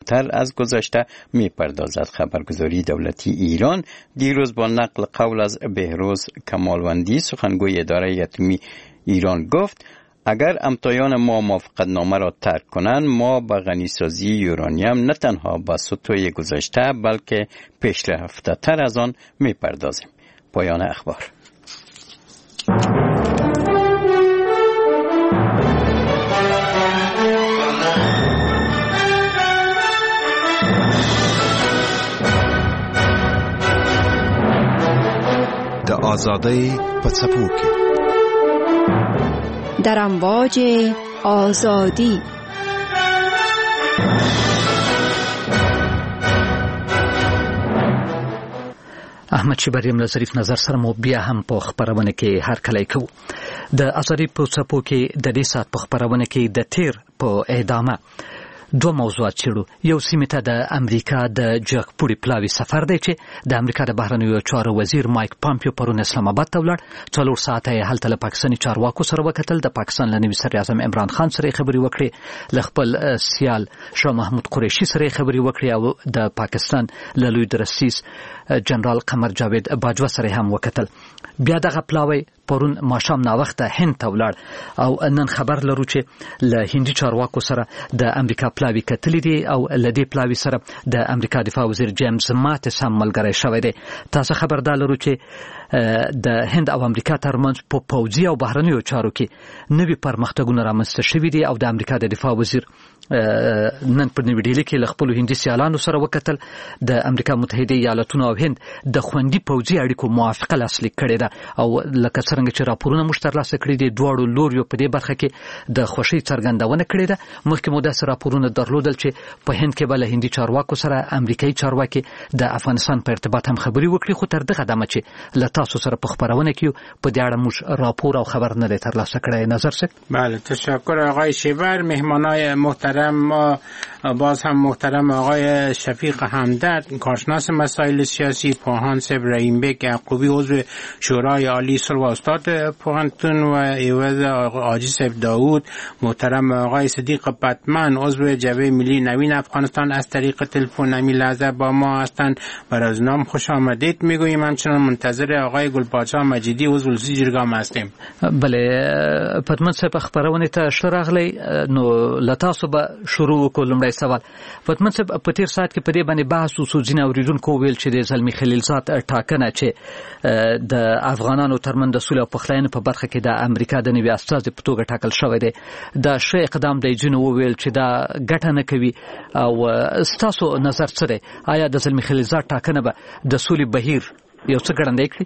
تر از گذشته می‌پردازد. خبرگزاری دولتی ایران دیروز با نقل قول از بهروز کمالوندی سخنگوی اداره یتیمی ایران گفت اگر امتایان ما موافقتنامه را ترک کنند ما به غنیسازی یورانیم نه تنها به سطوح گذشته بلکه پیشرفته تر از آن می‌پردازیم. پایان اخبار. د آزادی په څپو کې در امواج آزادی. احمد شبریم له ظریف نظر سره مو بیا هم په خبرونه کې هر کله کوو. د آزادی په څپو کې د دې سات په خبرونه کې د تیر په اعدامه دو موضوعات چیرو. یو سیمه ته د امریکا د جګپوړي پلاوی سفر دی چې د امریکا د بهرنیو چارو وزیر مایک پامپیو پرون اسلام آباد ته ولاړ. 4 ساعته هلته له پاکستاني چارواکو سره وکتل. د پاکستان له نوي صدر اعظم عمران خان سره خبري وکړي، له خپل سیال شاه محمود قریشي سره خبري وکړي او د پاکستان له لوی درسیس جنرال قمر جاوید باجوا سره هم وکتل. بیا دغه پلاوی پرون ماښام ناوخته هند ته ولاړ او نن خبر لرو چې له هندي چارواکو سره د امریکا پلاوی کتلې دي او له دې پلاوی سره د امریکا دفاع وزیر جیمز ماتس هم ملګری شوی دی. تاسو خبردار لرو چې د هند او امریکا ترمنځ په پوځي او بهرنیو چارو کې نوي پرمختګونه رامنځته شوي دي او د امریکا د دفاع وزیر نن په نوې ډیلي کې له خپلو هندي سیالانو سره وکتل. د امریکا متحده ایالاتونو او هند د خوندي پوځي اړیکو موافقه لاسلیک کړې ده او لکه څنګه چې راپورونه موږ ترلاسه کړي دي دواړو لوریو په دې برخه کې د خوښۍ څرګندونه کړې ده. مخکې مو داسې راپورونه درلودل چې په هند کې به له هندي چارواکو سره امریکایي چارواکي د افغانستان په ارتباط هم خبري وکړي، خو تر دغه دمه چې له تاسو سره په خبرونه کې په دې اړه موږ راپور او خبر نه ترلاسه کړی. نظر څه؟ بله تشکر آقای شیبر. مهمانای محترم ما باز هم محترم آقای شفیق همدرد کارشناس مسائل سیاسی، پوهان صاحب رحیم بیگ یعقوبی عضو شورای عالی صلح و استاد پوهنتون و ایوز حاجی صاحب داوود، محترم آقای صدیق پتمن عضو جبهه ملی نوین افغانستان از طریق تلفن همین لحظه با ما هستند. برای نام خوش آمدید میگوییم. همچنان منتظر آقای گلپاچا مجیدی عضو جرګه هستیم. بله پتمن صاحب خبرونه ته شراغلی نو لتاسو به شروع کوم سوال. پتمن صاحب په تیر ساعت کې په دې باندې بحث وسو ځینې اوریدونکو ویل چې د زلمی خلیلزاد ټاکنه چې د افغانانو ترمنځ د سولې او پخلاینې په برخه کې د امریکا د نوي استازي په توګه ټاکل شوی دی. دا ښه اقدام دی. ځینې وویل چې دا ګټه نه کوي او ستاسو نظر څه دی؟ آیا د زلمی خلیلزاد ټاکنه به د سولې بهیر یو څه ګړندی کړي؟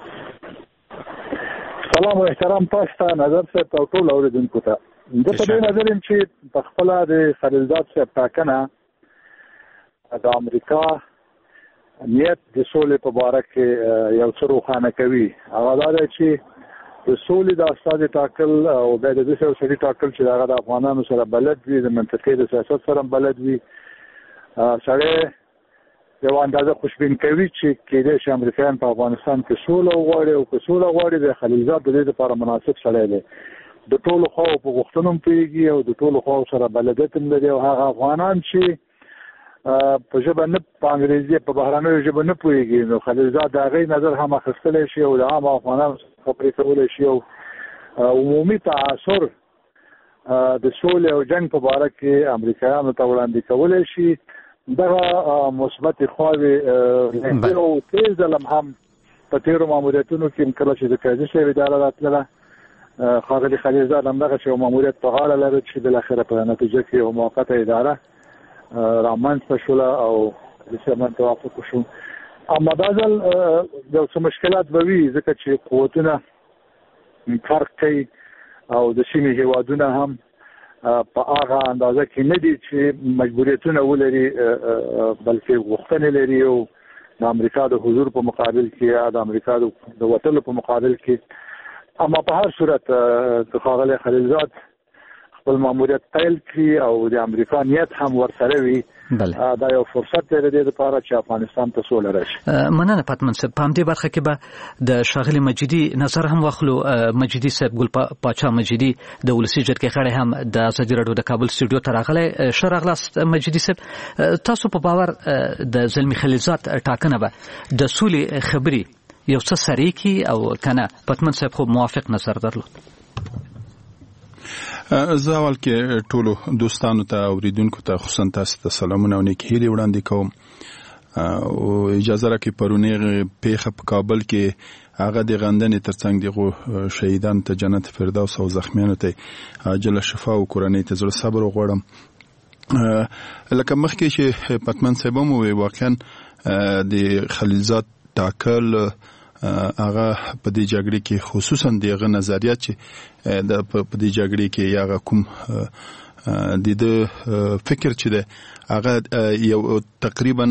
سلام او احترام تاسو ته نظر صاحب او ټول اوریدونکو ته. د په دې نظر چې په خپل د خلیلزاد صاحب ټاکنه د امریکا نیت د سولې په اړه کې یو څه روښانه کوي. هغه دا دی چې د سولې د استازي ټاکل او د دې سړي ټاکل چې هغه د افغانانو سره بلد وي، د منطقې د سیاست سره بلد وي، سره یو اندازه خوشبین کوي چې کېدای شي امریکایان په افغانستان کې سوله وغواړي او که سوله غواړي د خلیلزاد د دې لپاره مناسب سړی دی. د ټولو خواو په غوښتنو پوهېږي او د ټولو خواو سره بلدیت هم لري او هغه افغانان چې په ژبه نه په انګریزي په بهرنیو ژبه نه پوهېږي نو خلیلزاد د هغې نظر هم اخیستلی شي او د عام افغانانو خبرې کولی شي او عمومي تعاصر د سولې او جنګ په باره کې امریکایانو ته وړاندې کولی شي. دغه مثبت خواوې او تیز ځلم هم په تېرو ماموریتونو کې کله چې د قاضي صاحب اداره راتلله ښاغلي خلیلزاد همدغه چې یو ماموریت په غاړه لري چې بالاخره په نتیجه کې یو موقته اداره رامنځته شوله او د سیمن توافق وشو. اما دا ځل یو څه مشکلات به وي ځکه چې قوتونه فرق کوي او د سیمې هېوادونه هم په هغه اندازه کې نه دي چې مجبوریتونه ولري بلکې غوښتنې لري او د امریکا د حضور په مقابل کې یا د امریکا د وتلو په مقابل کې. اما په هر صورت ښاغلی خلیلزاد خپل ماموریت پیل کړي او د امریکا نیت هم ورسره وي. دا یو فرصت دی د دې لپاره چې افغانستان ته سوله راشي. مننه پاتمن صاحب. په همدې برخه کې به د شاغلي مجیدي نظر هم واخلو. مجیدي صاحب ګل پاچا مجیدي د ولسی جرګې غړی هم د ازادي راډیو د کابل سټوډیو ته راغلی. ښه راغلاست مجیدي صاحب. تاسو په باور د زلمی خلیلزاد ټاکنه به د سولې خبري یو څه سری کی او کنه؟ پاتمن صاحب خو موافق نظر درلود. زه اول کې ټولو دوستانو ته او اوریدونکو ته خصوصا تاسو ته سلامونه او نیک هیلې وړاندې کوم. او اجازه راکړئ پرونی پیښه په کابل کې هغه د غندنې ترڅنګ دغه شهیدانو ته جنت فردوس او زخمیانو ته عاجله شفا او کورنۍ ته زړه صبر وغواړم. لکه مخکې چې پاتمن صاحب مو واقعا د خلیلزاد ټاکل هغه په دې جګړې کې خصوصا دغه نظریات چې د په دې جګړې کې هغه کوم د فکر چې ده هغه یو تقریبا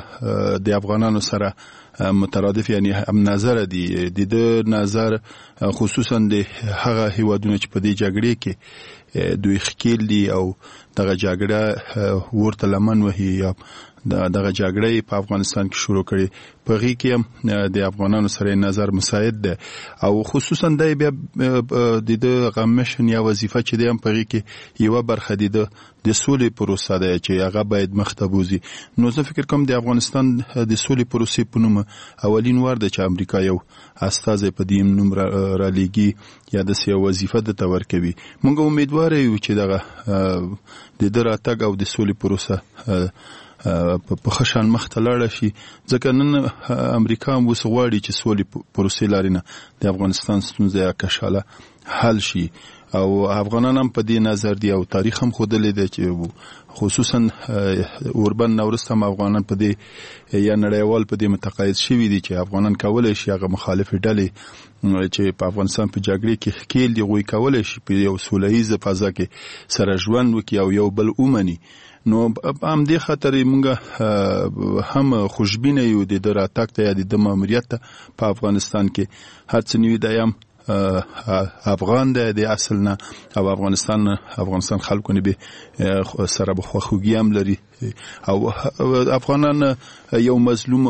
د افغانانو سره مترادف یعنی هم نظر دي. د نظر خصوصا د هغه هیوادونو چې په دې جګړې کې دوی خکیل دي او دغه جګړه ورته لمن وهي یا دغه جګړه په افغانستان کې شروع کړي. په غي کې د افغانانو سره نظر مساعد ده او خصوصا د بیا د غمشن یا وظیفه چې د په غي کې یو برخه دي د سولې پروسه ده چې هغه باید مختبوزي. نو زه فکر کوم د افغانستان د سولې پروسې په نوم اولین وار ده چې امریکا یو استازی په دې نوم را لېږي یا د سیاسي وظیفه د تور کوي. موږ امیدوار یو چې دغه د راتګ او د سولې پروسه په خشن مخ ته لاړ شي ځکه نن امریکا هم وسغواړي چې سولې پروسې لاري نه د افغانستان ستونزې کشاله حل شي او افغانان هم په دې نظر دي او تاریخ هم خودلې دی چې خصوصا اوربن نورست هم افغانان په دې یا نړیوال په دې متقاعد شوي دي چې افغانان کولای شي هغه مخالف ډلې چې په افغانستان په جګړې کې خکیل دي غوي کولای شي په یو سولهییز فضا کې سره ژوند وکړي او یو بل ومني. نو هم دې خاطر موږ هم خوشبینه یو د راتګ ته یا د ماموریت په افغانستان کې هر څه نیو دایم افغان د اصل نه او افغانستان خلکو نه به سره بخوږی هم لري او افغانان یو مظلوم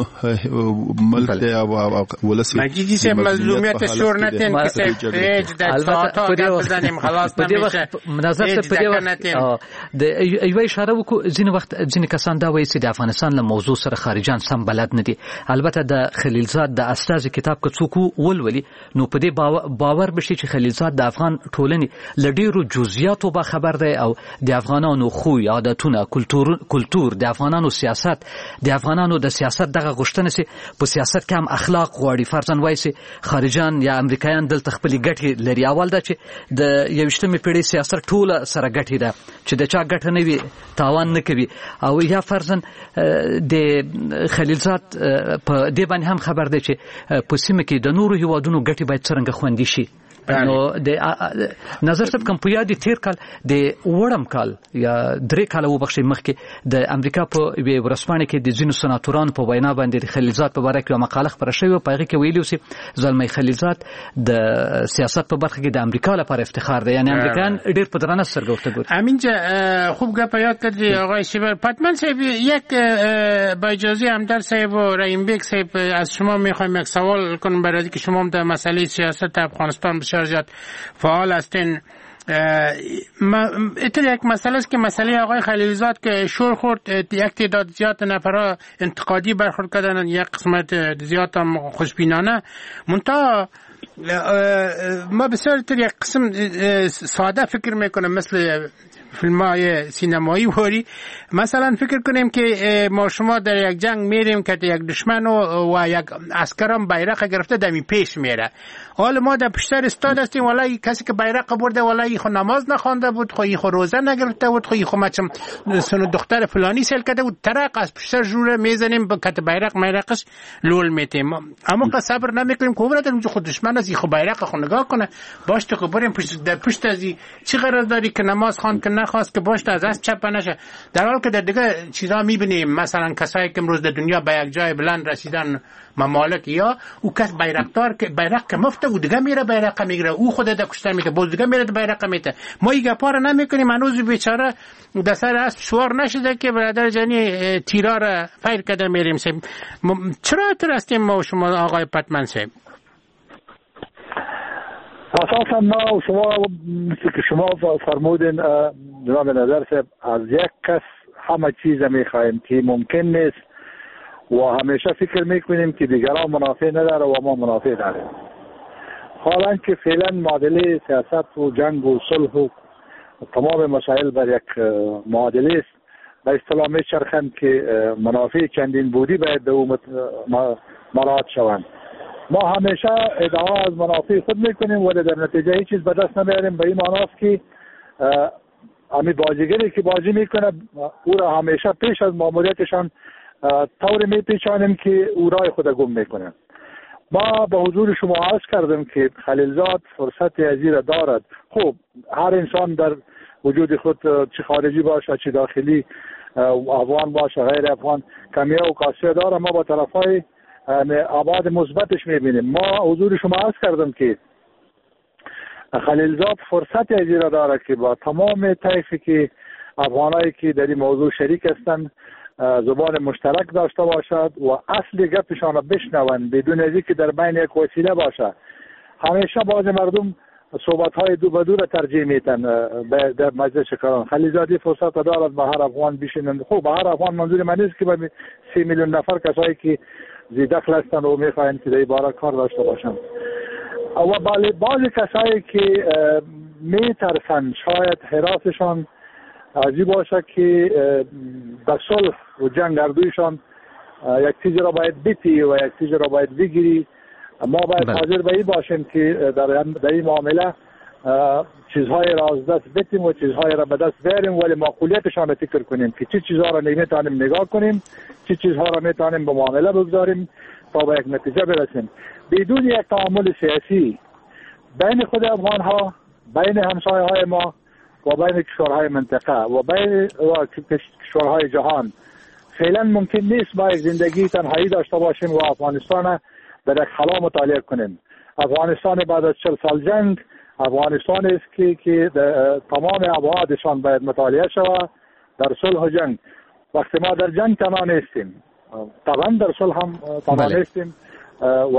ملک دی او ولسی مجیدی صاحب مظلومیت شور نتین که ایج در ساعتا بزنیم خلاص نمیشه مناظر په دې وخت د یو اشاره وکړو ځینې وخت ځینې کسان دا وایي چې د افغانستان له موضوع سره خارجان سم بلد نه دي. البته د خلیلزاد د استازي کتاب کې څوک ولولي نو په دې باور بشي چې خلیلزاد د افغان ټولنې له ډیرو جزئیاتو به خبر دی او د افغانانو خوی عادتونه کلتور د افغانانو سیاست د افغانانو د سیاست دغه غوښتنه سي په سیاست کې هم اخلاق غواړي. فرضاً وایي چې خارجان یا امریکایان دلته خپل ګټې لري. اول دا چې د 21مې پیړۍ سیاست ټوله سره ګټې ده چې د چا ګټه نه وي تاوان نه کوي او یا فرضاً د خلیلزاد په دې باندې هم خبر دی چې په سیمه کې د نورو هیوادونو ګټې باید څنګه خوندي شي. نو د نظر صاحب کوم په یاد تیر کال د وړم کال یا 3 کال وبخښي مخکې د امریکا په ورسپانې کې د ځینو سناتورانو په وینا باندې د خلیلزاد په اړه یو مقاله خبره شوې په هغه کې ویلي چې زلمی خلیلزاد د سیاست په برخه کې د امریکا لپاره افتخار دی. یعنی امریکایان ډېر په درنه سترګه ورته ګوري. همینجا خوب گپ یاد کردی آقای شیبر. پاتمن صاحب یک با اجازه همدر صاحب و رحیم بیگ صاحب از شما میخوایم یک سوال کنم برای که شما در مسئله سیاست افغانستان بسیار فعال هستین. یک مسئله است که مسئله آقای خلیلزاد که شور خورد یک تعداد زیاد نفرها انتقادی برخورد کردن یک قسمت زیاد هم خوشبینانه منتها ما بسیار تر یک قسم ساده فکر میکنم مثل فیلم‌های سینمایی واری مثلا فکر کنیم که ما شما در یک جنگ میریم که یک دشمن و یک عسکرم بیرق گرفته دمی پیش میره. حالا ما در پشتر استاد هستیم والله کسی که بیرق برده والله خو نماز نخوانده بود خو روزه نگرفته بود خو مچم سن دختر فلانی سل کرده بود طرق از پشتر جوره میزنیم با کت بیرق میرقش لول میتیم اما که صبر نمیکنیم که برادر خود دشمن ایران است، خب بیرق خو نگاه کنه. باش تو بریم در پشت از چی قرار داری که نماز خوان که نخواست که باش از دست چپ نشه، در حالی که در دیگه چیزا میبینیم مثلا کسایی که امروز در دنیا به یک جای بلند رسیدن، ممالک یا او کس بیرقدار که بیرق که مفته و دیگه میره بیرق میگیره، او خود در کشتن میده، باز دیگه میره بیرق میده. ما این گپا رو نمیکنیم. هنوز بیچاره در سر اسب سوار نشده که برادر جانی تیرا رو فیر کده میریم. چرا ترستیم ما و شما آقای پتمن صاحب؟ اساسا ما و شما مثل که شما فرمودین جناب نظر صاحب، از یک کس همه چیز میخوایم که ممکن نیست و همیشه فکر میکنیم که دیگران منافع نداره و ما منافع داریم. حالا که فعلا معادله سیاست و جنگ و صلح و تمام مسائل بر یک معادله است، به اصطلاح میچرخند که منافع چندین بودی باید به مراعات شوند. ما همیشه ادعا از منافع خود میکنیم ولی در نتیجه هیچ چیز به دست نمیاریم. به این معناست که امی بازیگری که بازی میکنه او را همیشه پیش از ماموریتشان طور میپیچانیم که او رای خود گم میکنه. ما به حضور شما عرض کردم که خلیلزاد فرصت ازی را دارد. خب هر انسان در وجود خود چه خارجی باشه چه داخلی، افغان باشه غیر افغان، کمیه و کاسیه داره. ما با طرفای ابعاد مثبتش میبینیم. ما حضور شما عرض کردم که خلیلزاد فرصت ازی را داره که با تمام طیفی که افغانایی که در این موضوع شریک هستند زبان مشترک داشته باشد و اصل گپشان را بشنوند بدون از اینکه در بین یک وسیله باشه. همیشه بعض مردم صحبت‌های دو به دو را ترجیح میدن در مجلس کاران. خلیلزادی فرصت دارد به هر افغان بشینند. خب به هر افغان منظور من نیست که به 3 میلیون نفر کسایی که زی دخل هستند و میخواهند که در این باره کار داشته باشند. و بعضی کسایی که میترسند شاید حراسشان عجیب باشه که در صلح و جنگ اردویشان یک چیزی را باید بیتی و یک چیزی را باید بگیری. ما باید حاضر به این باشیم که در این معامله چیزهای را از دست بیتیم و چیزهای را به دست بیاریم ولی معقولیتشان را فکر کنیم که چه چیزها را نمیتونیم نگاه کنیم، چه چیزها را میتونیم به معامله بگذاریم تا به یک نتیجه برسیم بدون یک تعامل سیاسی بین خود افغان ها، بین همسایه های ما و بین کشورهای منطقه و بین کشورهای جهان. فعلا ممکن نیست ما یک زندگی تنهایی داشته باشیم و افغانستان در یک خلا مطالعه کنیم. افغانستان بعد از 40 سال جنگ افغانستان است که تمام ابعادشان باید مطالعه شود در صلح و جنگ. وقتی ما در جنگ تنها نیستیم، طبعا در صلح هم تنها نیستیم و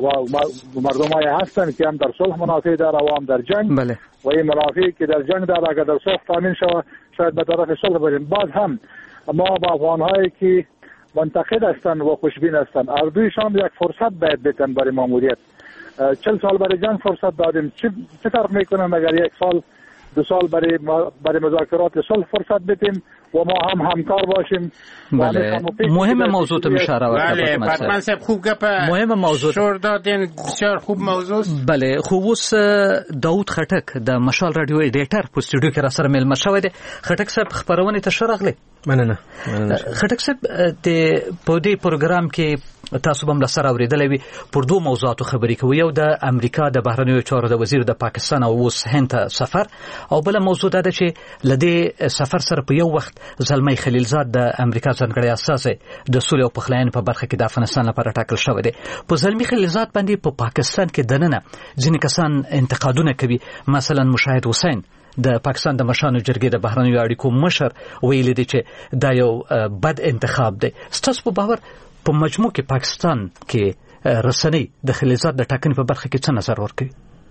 مردم های هستن که هم در صلح منافع داره و هم در جنگ. و این منافعی که در جنگ داره اگر در صلح تامین شود شاید به طرف صلح بریم. بعد هم ما با افغانهایی که منتقد هستند و خوشبین هستند اردویشان یک فرصت باید بدن برای ماموریت. 40 سال برای جنگ فرصت دادیم، چه فرق میکنن اگر 1 سال 2 سال برای مذاکرات صلح فرصت بدیم و ما هم همکار باشیم. بله مهم موضوع تو اشاره بله پتمن صاحب خوب گپ مهم موضوع شور دادین، بسیار خوب موضوع. بله خو اوس داود خټک د مشال رادیو ایډیټر په سټوډیو کې را سره مل مشوي دي. خټک صاحب خبرونه ته شرغله مننه. خټک صاحب د په دې پروګرام کې تاسو هم لسره اوریدلې وي پر دوه موضوعاتو خبرې کوي. یو د امریکا د بهرنیو چارو د وزیر د پاکستان او اوس هند سفر، او بل موضوع دا چې لدې سفر سره په یو وخت زلمی خلیلزاد د امریکا ځانګړی اساس د سولې او پخلاینې په برخه کې د افغانستان لپاره ټاکل شوی دی. په زلمی خلیلزاد باندې په پاکستان کې دننه ځینې کسان انتقادونه کوي. مثلا مشاهد حسین د پاکستان د مشانو جرګې د بهرنیو اړیکو مشر ویلي دی چې دا یو بد انتخاب دی. ستاسو په باور په مجموع کې پاکستان کې رسنۍ د خلیلزاد د ټاکنې په برخه کې څه نظر ورکوي؟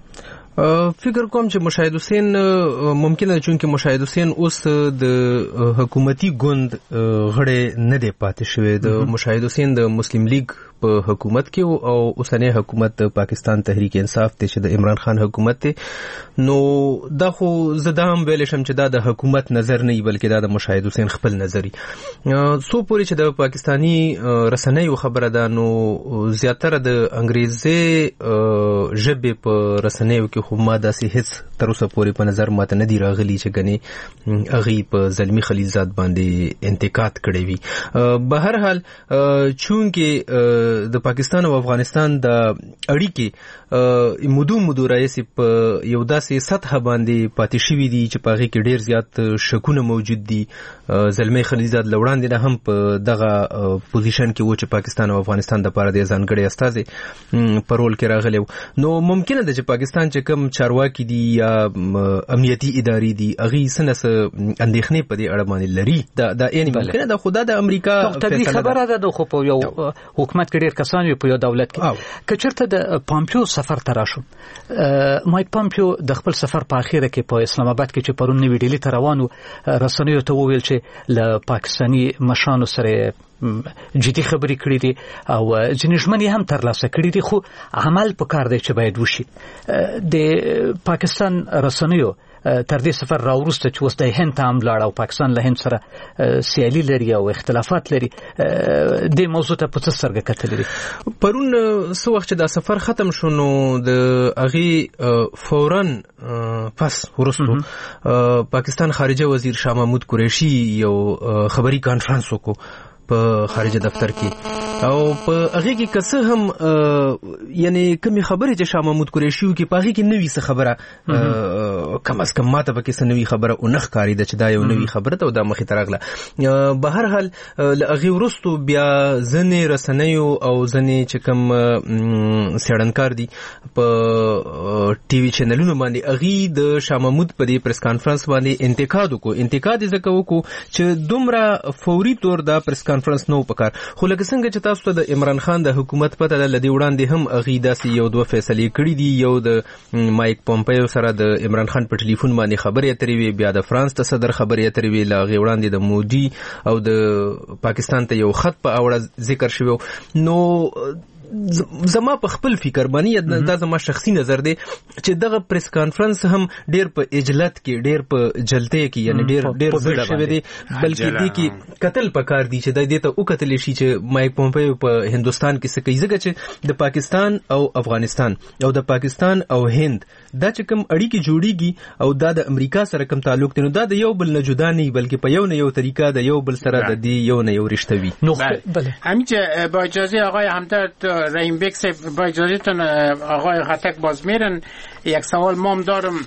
فکر کوم چې مشاهد حسین ممکنه چې مشاهد حسین اوس د حکومتي ګوند غړی نه دی پاتې شوی. د مشاهد حسین د مسلم لیگ په حکومت کې او اوسنی حکومت د پاکستان تحریک انصاف ته چې د عمران خان حکومت ته نو دا خو زه دا هم ویل شم چې دا د حکومت نظر نه بلکې دا د مشاهد حسین خپل نظری. سو پوری چې د پاکستانی رسنیو خبره ده نو زیاتره د انګریزي ژبې په رسنیو کې خو ما داسې هیڅ تر اوسه پورې په نظر ماته نه دی راغلی چې ګنې هغې په زلمي خلیلزاد باندې انتقاد کړی وي. به هر حال چونکې د پاکستان او افغانستان د اړیکې مودو راهیسې په یو داسې سطح باندې پاتې شوي دي چې په هغې کې ډېر زیات شکونه موجود دي. زلمی خلیلزاد له وړاندې نه هم په دغه پوزیشن کې و چې پاکستان او افغانستان دپاره د ځانګړي استازی په رول کې راغلی و. نو ممکنه ده چې پاکستان چې کوم چارواکي دي یا امنیتي ادارې دي هغې څه نه څه اندېښنې په دې اړه باندې لري. دا یعنې ممکنه ده خو دا د امریکا طبیعي خبره ده خو په یو حکومت کې ډېر کسان وي په یو دولت کې. که چېرته د پامپیو سفر ته راشم، مایک پامپیو د خپل سفر په اخیره کې په اسلام آباد کې چې پرون نوي ډیلي ته روان و رسنیو ته وویل چې له پاکستاني مشرانو سره جدي خبرې کړې دي او ځینې ژمنې هم ترلاسه کړې دي، خو عمل پکار دی چې باید وشي. د پاکستان رسنیو تر دې سفر راوروسته چې اوس د هند ته هم لاړ او پاکستان له هند سره سیالي لري او اختلافات لري، دې موضوع ته په څه سترګه کتلې دي؟ پرون څه وخت چې دا سفر ختم شو نو د هغې فوراً پس وروستو پاکستان خارجه وزیر شاه محمود قریشي یو خبري کانفرنس وکړو په خارجه دفتر کې او په هغې کې که څه هم یعنې کومې خبرې چې شاه محمود قریشي وکړي په هغې کې نوي څه خبره کم از کم ماته پکې څه نوي خبره ونه ښکارېده چې دا یو نوي خبره ده او دا مخې ته راغله. به هر حال له هغې وروستو بیا ځینې رسنیو او ځینې چې کوم څېړنکار دي په ټي وي چینلونو باندې هغې د شاه محمود په دې پریس کانفرنس باندې انتقاد وکړو. انتقاد یې ځکه وکړو چې دومره فوري طور دا پریس کانفرنس نو پکار، خو لکه څنګه چې تاسو ته د عمران خان د حکومت پته ده، له دې وړاندې هم هغې داسې یو دوه فیصلې کړي دي. یو د مایک پومپیو سره د عمران خان په ټلیفون باندې خبرې اترې وې، بیا د فرانس د صدر خبرې اترې وې، له هغې وړاندې د مودي او د پاکستان ته یو خط په اړه ذکر شوی. نو زما په خپل فکر باندې دا زما شخصي نظر دی چې دغه پریس کانفرنس هم ډیر په اجلت کې، ډیر په جلته کې، یعنی ډیر زړه شوی دی، بلکې دې کې قتل پکار دی چې د دې ته وکتل شي چې مایک پومپیو په هندستان کې څه کوي. ځکه چې د پاکستان او افغانستان او د پاکستان او هند دا چې کوم اړیکې جوړیږي او دا د امریکا سره کوم تعلق دی، نو دا د یو بل نه جدا نه، بلکې په یو نه یو طریقه د یو بل سره د دې یو نه یو رشته وي. همین که با اجازه آقای همدرد رحیم بیگ صاحب، با اجازهتون آقای خطک باز میرن، یک سوال مام دارم.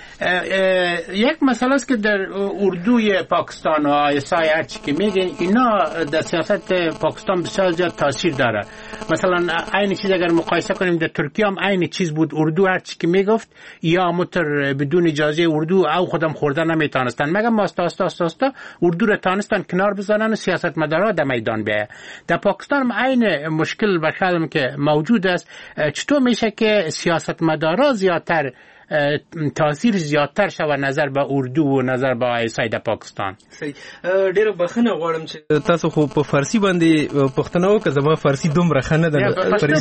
یک مسئله است که در اردوی پاکستان و آیسای هرچی که میگه اینا در سیاست پاکستان بسیار زیاد تاثیر داره. مثلا این چیز اگر مقایسه کنیم در ترکیه هم این چیز بود، اردو هرچی که میگفت یا متر بدون اجازه اردو او خودم خورده نمیتونستن، مگر آستا اردو را تانستن کنار بزنن و سیاست مدارا در میدان بیاید. در پاکستان هم این مشکل بخیالم که موجود است. چطور میشه که سیاست مدارا زیادتر تاثیر زیاتر شوه نظر به اردو و نظر به آیسای د پاکستان؟ ډیره بخښنه غواړم چې تاسو خو په فارسی باندې پښتنه وکړه، زما فارسی دومره ښه نه ده.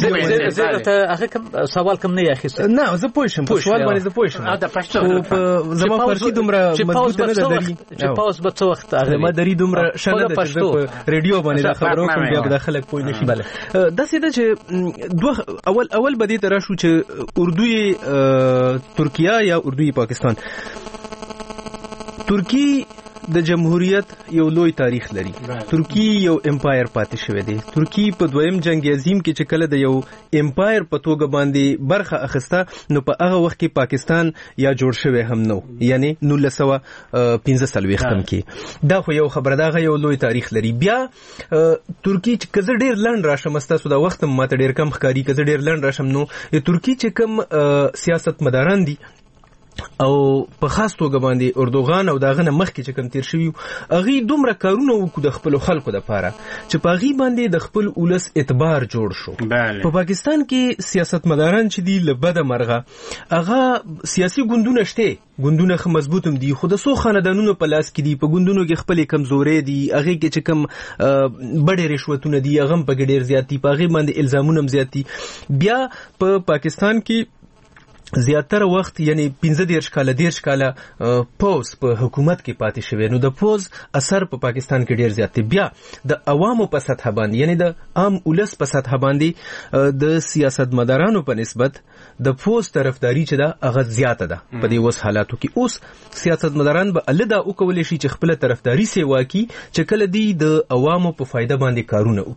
هغه سوال کم نه اخیسته. نه زه پوه شم په سوال باندې، زه پوه شم زما فارسی دومره مضبوطه نه ده دري چې پاوس به څه وخت زما دري دومره ښه نه ده چې په ریډیو باندې دا خبرو کوم بیا به خلک پوه نشي. داسې ده چې اول به دې ته راشو چې اردوی ترکیه یا اردوی پاکستان. ترکی د جمهوریت یو لوی تاریخ لري. ترکی یو امپایر پاتې شوی دی. ترکی په دویم جنگ عظیم کې چې کله د یو امپایر په توګه باندې برخه اخیسته، نو په هغه وخت کې پاکستان یا جوړ شوی هم نو، یعنی 1945 کې. دا خو یو خبره ده، یو لوی تاریخ لري. بیا ترکی چې کزه ډیر لنډ راشم، تاسو دا وخت ماته ډیر کم ښکاری، کزه ډیر لنډ راشم، نو ترکی چې کوم سیاست مداران دي او په خاص توګه باندې اردوغان او داغه مخکې چې کوم تیر شوی، هغه دومره کارونه وکړو د خپل خلکو لپاره چې په هغه باندې د خپل ولس اعتبار جوړ شو. په پاکستان کې سیاست مداران چې دی لبده مرغه، هغه سیاسي ګوندونه شته، ګوندونه خو مضبوط هم دي، خو د سو خاندانونو په لاس کې دي، په ګوندونو کې خپل کمزوري دي، هغه کې چې کوم بډې رشوتونه دي هغه په ډېر زیات دي، په هغه باندې الزامونه هم زیات دي. بیا په پاکستان کې زیاتره وخت یعنی 15 کاله پوز په حکومت کې پاتې شوی، نو د پوز اثر په پاکستان کې ډیر زیات دی. بیا د عوامو په سطح باندې یعنی د عام ولس په سطح باندې د سیاستمدارانو په نسبت د پوز طرفداري چې ده هغه زیاته ده په دې اوس حالاتو کې. اوس سیاستمداران به الدا وکولای شي چې خپل طرفداري سیوا کی چې کله دی د عوامو په فایده باندې کارونه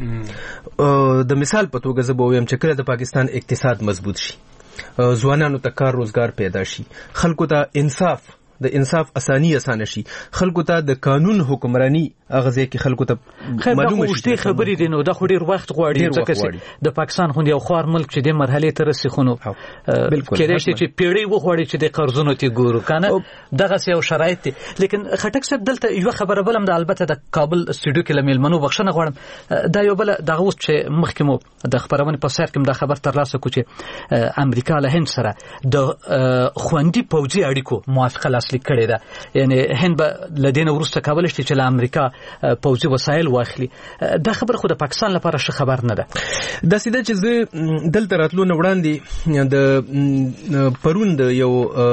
وکړي. د مثال په توګه زه به وایم چې کله د پاکستان اقتصاد مضبوط شي، ځوانانو ته کار روزګار پیدا شي، خلکو ته د انصاف اسانه شي، خلکو ته د قانون حکمرانی هغه ځکه خلکو ته معلومه شي. خو خبرې دي نو د خو ډیر وخت غواړي ځکه د پاکستان خو یو خوار ملک چې د مرحله ته رسي خونو کېدای شي چې پیړۍ وغواړي چې د قرضونو ته ګورو کنه دغه یو شرایط دي. لیکن خټک صاحب دلته یو خبره بلم د البته د کابل استودیو کې لمنو بخښنه غواړم، دا یو بل دغه اوس چې مخکې مو د خبرونه په سر کې د خبر ترلاسه کو چې امریکا له هند سره د خوندي پوځي اړیکو موافقه لاسلیک کړې ده، یعنی هند به لدین ورسته کابل شته چې امریکا پوځي وسایل واخلي. دا خبر خو د پاکستان لپاره ښه خبر نه ده. دا سیده چې زه دلته راتلو نه وړاندې د پرون د یو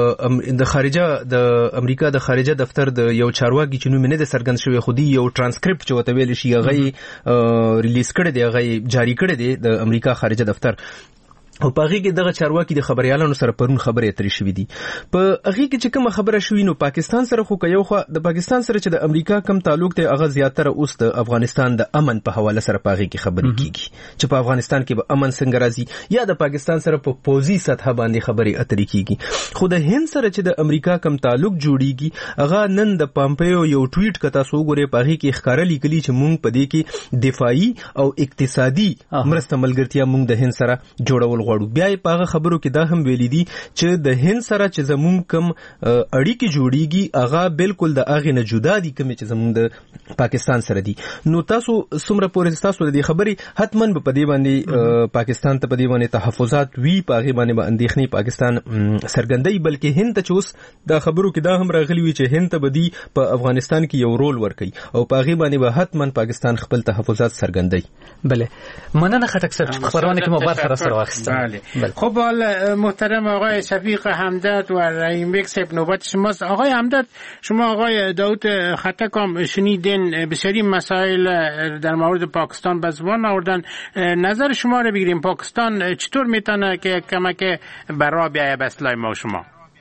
د خارجه د امریکا د خارجه دفتر د یو چارواکي چې نوم نه د سرګند شوی خودي یو ترانسکریپټ چې وته ویل شي هغه ریلیز کړی دی، هغه جاری کړی دی د امریکا خارجه دفتر، او په هغه کې دغه چارواکي د خبريالانو سره پرون خبرې اترې شوې دي. په هغه کې چې کوم خبره شوې نو پاکستان سره خو یو خو د پاکستان سره چې د امریکا کم تعلق ته هغه زیاتره اوس د افغانستان د امن په حواله سره په هغه کې خبرې کیږي چې په افغانستان کې به امن څنګه راځي یا د پاکستان سره په پوزي سطح باندې خبرې اترې کیږي. خو د هند سره چې د امریکا کم تعلق جوړیږي هغه نن د پامپیو یو ټویټ کتا سو غوري په هغه کې ښکارا لیکلي چې مونږ په دې کې دفاعي او اقتصادي مرسته ملګرتیا مونږ د هند سره جوړول غواړو. بیا په هغه خبرو کې دا هم ویلي دي چې د هند سره چې زموږ کم اړیکې جوړیږي هغه بالکل د هغه نه جدا دي کوم چې زموږ د پاکستان سره دي. نو تاسو څومره پورې تاسو د خبرې حتمن په دې باندې پاکستان ته په دې باندې تحفظات وی په هغه باندې اندېښنې پاکستان سرګندۍ، بلکې هند ته چې اوس دا خبرو کې دا هم راغلي وي چې هند ته بدی په افغانستان کې یو رول ورکړي او په هغه باندې به حتمن پاکستان خپل تحفظات سرګندۍ. بله مننه خټک صاحب خبرونه کې مبارک سره واخیسته. خب حال محترم آقای شفیق همدرد و رحیم بک صاحب نوبت شماست. آقای همدرد شما آقای داود خطک هم شنیدین بسیاری مسائل در مورد پاکستان به زبان آوردن، نظر شما رو بگیریم پاکستان چطور میتونه که کمک برا بیایه به اصلاح ما شما؟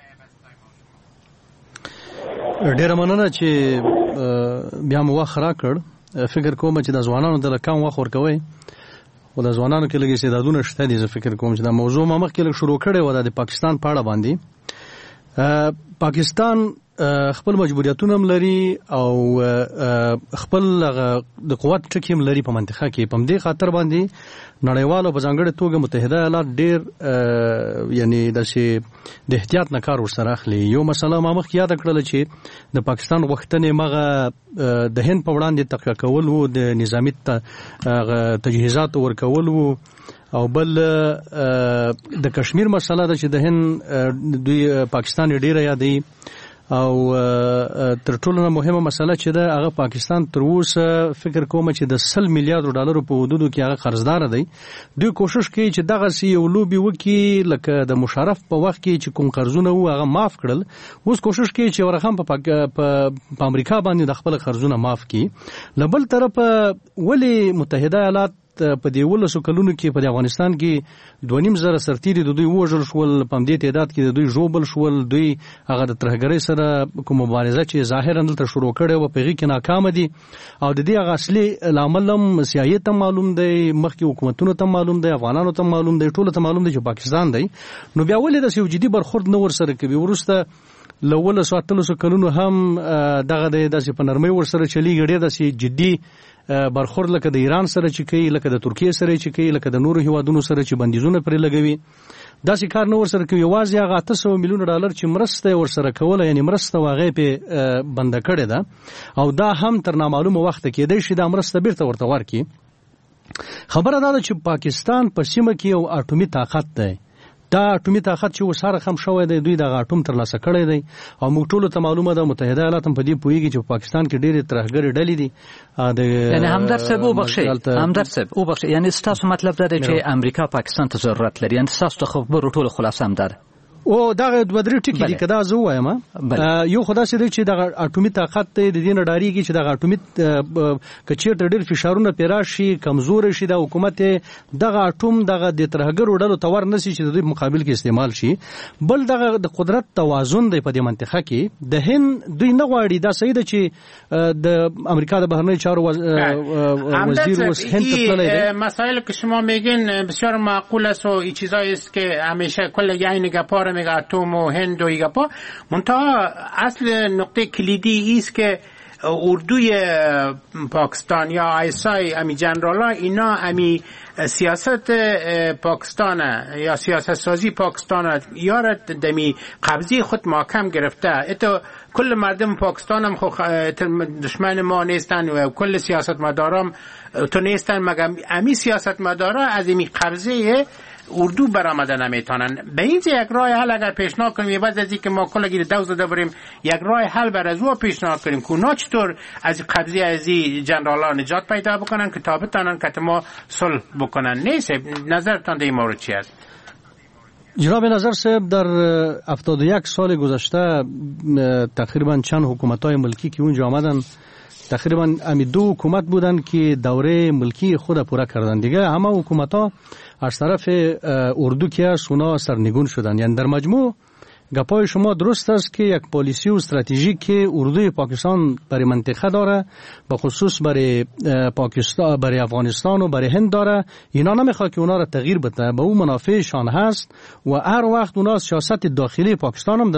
ډیره مننه چې بیا مو وخت راکړ. فکر کوم چې د ځوانانو د لکام وخت ورکوي او د ځوانانو کې لږ استعدادونه شته دي. زه فکر کوم چې دا موضوع ما مخکې لږ شروع کړې و د پاکستان په اړه باندې. پاکستان خپل مجبوریتونه هم لري او خپل د قوت ټکی هم لري په منطقه کې. په دې خاطر باندې نړیوال او په ځانګړې توګه متحده ایالات ډېر یعنی د احتیاط نه کار ورسره اخلي. یو مسله ما مخکې یاد کړل چې د پاکستان غوښتنې مغه د هند په وړاندې تقویه کول وو، د نظامی تجهیزات ورکول وو، او بل د کشمیر مسله ده چې د هند دوی پاکستان ډیره یادي، او تر ټولو مهمه مسله چې ده هغه پاکستان تر اوسه فکر کوم چې د 100 میلیارډ ډالر په حدودو کې هغه قرضدار دی. دوی کوشش کوي چې دغه یو لوبي وکړي لکه د مشرف په وخت کې چې کوم قرضونه وو هغه معاف کړل، اوس کوشش کوي چې ورغم په امریکا باندې د خپل قرضونه معاف کړي. لبل طرف ولی متحده ایالات په دې ولسو کلونو کې په افغانستان کې 2.5 سرتیري د دوی وژل شول، په دې تعداد کې د دوی ژوبل شول، دوی هغه د ترهګرۍ سره کوم مبارزه چې ظاهرا دلته شروع کړي و په هغه کې ناکام دي، او د دې هغه اصلي لامل هم سیاسي ته معلوم دی، مخکې حکومتونو ته معلوم دی، افغانانو ته معلوم دی، ټول ته معلوم دی چې پاکستان دی. نو بیا ولې د یو جدي برخورد نه ورسره کوي؟ ورسته لول ساتلو کلونو هم دغه د په نرمۍ ورسره چلیږي، ډېر د جدي برخورد لکه د ایران سره چې کوي، لکه د ترکیه سره چې کوي، لکه د نورو هیوادونو سره چې بندیزونه پرې لګوي، داسې کار نه ورسره کوي. یوازې هغه 800 میلیون ډالر چې مرسته ورسره کوله، یعنی مرسته واغې په بند کړې ده، او دا هم تر نامعلومه وخت کېدای شي دا مرسته بیرته ورته ورکړي. خبره دا ده چې پاکستان په سیمه کې یو اټومي طاقت دی. دا اټومي طاقت چې وساره خم شوی دی، دوی دغه اټوم ترلاسه کړی دی، او موږ ټول ته معلومه ده متحده ایالات هم په دې پوهیږي چې په پاکستان کې ډېرې ترهګرې ډلې دي. یعنی همدرد صاحب وبخښئ، یعنی ستاسو مطلب دا دی چې امریکا پاکستان ته ضرورت لري، یعنی ستاسو د خبرو ټول خلاصه هم ده. او دا د بدري ټکی دي کدا زه وایم یو خدا سي چې د اټومي طاقت د دین ډاریږي چې د اټومي کچیر ډېر فشارونه پیراشي کمزور شي د حکومت دغه اټوم دغه د ترهګر وډلو تور نسی چې د مقابل کې استعمال شي بل دغه د قدرت توازن دی په دې منطقه کې د هند دوی نه غواړي دا صحیح ده چې د امریکا د بهرنی چارو وزیر اوس هند ته تللی مسائل که شما میگین بسیار معقول است و این چیزایی است که همیشه کل یعنی گپا رو میگه اتم و هند و گپا منتها اصل نقطه کلیدی است که اردوی پاکستان یا آیسای امی جنرالا اینا امی سیاست پاکستان یا سیاست سازی پاکستان یارت دمی قبضی خود محکم گرفته اتو کل مردم پاکستان هم دشمن ما نیستن و کل سیاست مدارم تو نیستن مگر امی سیاست مدارا از امی قبضه اردو برآمده نمیتونن به این یک راه حل اگر پیشنهاد کنیم بعد از اینکه ما کلا گیر دوز داده بریم یک راه حل بر از او پیشنهاد کنیم که اونا چطور از قبضه از این جنرالا نجات پیدا بکنن که تا بتونن که ما صلح بکنن نیست نظرتان در این مورد چی است؟ جناب نظر صاحب در 71 سال گذشته تقریبا چند حکومت‌های ملکی که اونجا آمدن تقریبا امی دو حکومت بودن که دوره ملکی خود پورا کردن دیگه همه حکومت‌ها از طرف اردو که است اونا سرنگون شدن یعنی در مجموع گپای شما درست است که یک پالیسی و استراتژی که اردوی پاکستان برای منطقه داره به خصوص برای پاکستان برای افغانستان و برای هند داره اینا نمیخواد که اونا را تغییر بده به اون منافعشان هست و هر وقت اونا سیاست داخلی پاکستان هم در